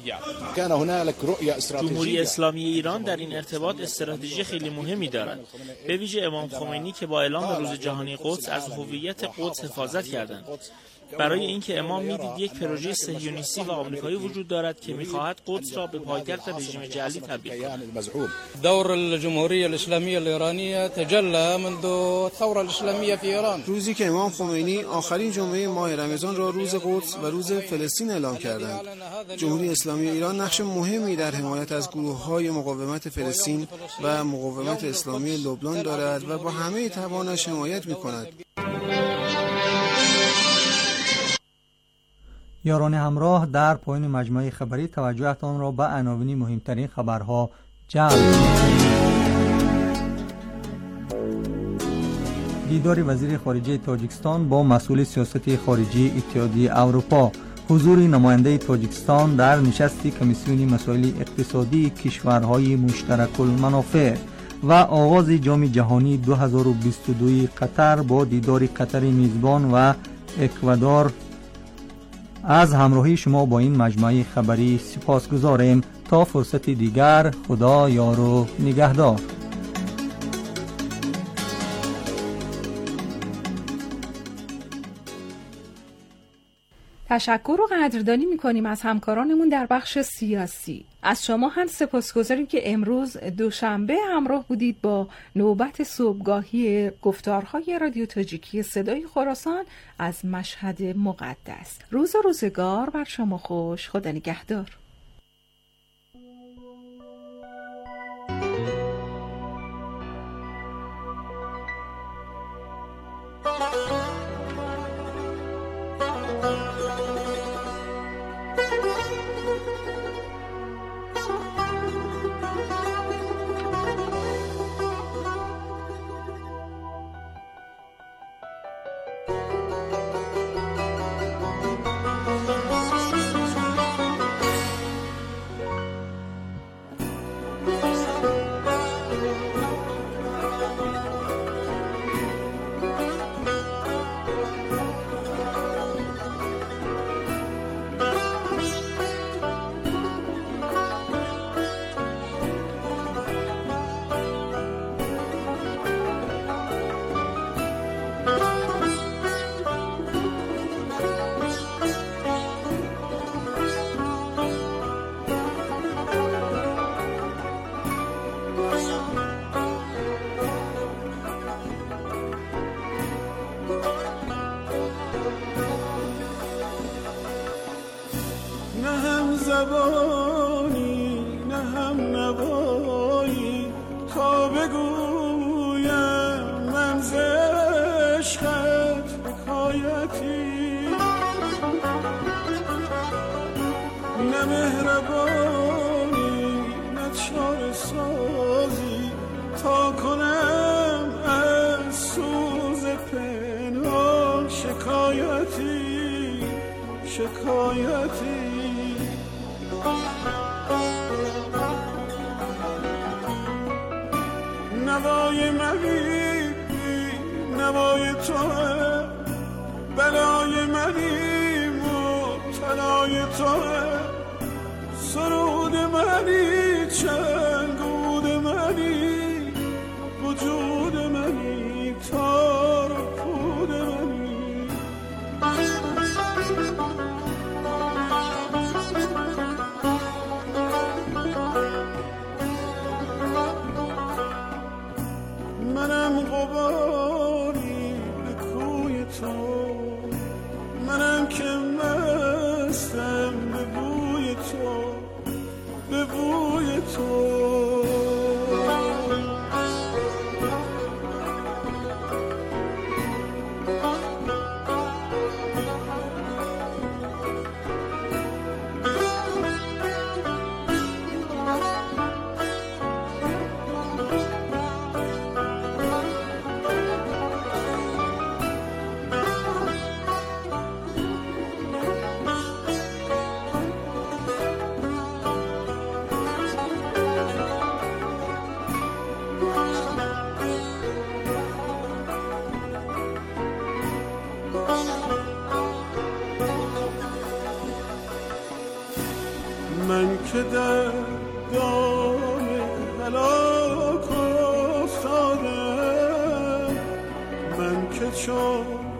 جمهوری اسلامی ایران در این ارتباط استراتژی خیلی مهمی دارد. به ویژه امام خمینی که با اعلام روز جهانی قدس از هویت قدس حفاظت کردند. برای اینکه امام میدید یک پروژه صهیونیستی و آمریکایی وجود دارد که میخواهد قدس را به پایتخت رژیم جعلی تبدیل کند. دور الجمهوریه الاسلامی الایرانیه تجلی منذ الثوره الاسلامیه فی ایران. روزی که امام خمینی آخرین جمعه ماه رمضان را روز قدس و روز فلسطین اعلام کردند. جمهوری اسلامی ایران نقش مهمی در حمایت از گروه‌های مقاومت فلسطین و مقاومت اسلامی لبنان دارد و با همه توانش حمایت می‌کند. یاران همراه در پایان مجموعه خبری توجهتان را به عناوین مهمترین خبرها جلب دیدار وزیر خارجه تاجیکستان با مسئول سیاست خارجی اتحادیه اروپا، حضور نماینده تاجیکستان در نشست کمیسیون مسائل اقتصادی کشورهای مشترک المنافع و آغاز جام جهانی 2022 قطر با دیدار قطر میزبان و اکوادور. از همراهی شما با این مجموعه خبری سپاسگزاریم. تا فرصت دیگر، خدا یار و نگهدار. تشکر و قدردانی می‌کنیم از همکارانمون در بخش سیاسی. از شما هم سپاسگزاریم که امروز دوشنبه همراه بودید با نوبت صبحگاهی گفتارهای رادیو تاجیکی صدای خراسان از مشهد مقدس. روز و روزگار بر شما خوش. خدا نگهدار. زبانی نه هم نوایی تا بگویم من ز عشقت حکایتی، نه مهربانی نه چاره سازی تا کنم شکایتی نوای منی نوای توه بلای منی مبتلای توه سرود منی چنگود منی وجود منی تار و پود منی منم غباری به کوی تو منم که مستم به بوی تو به بوی تو من که در دام هلاک افتادم من که چون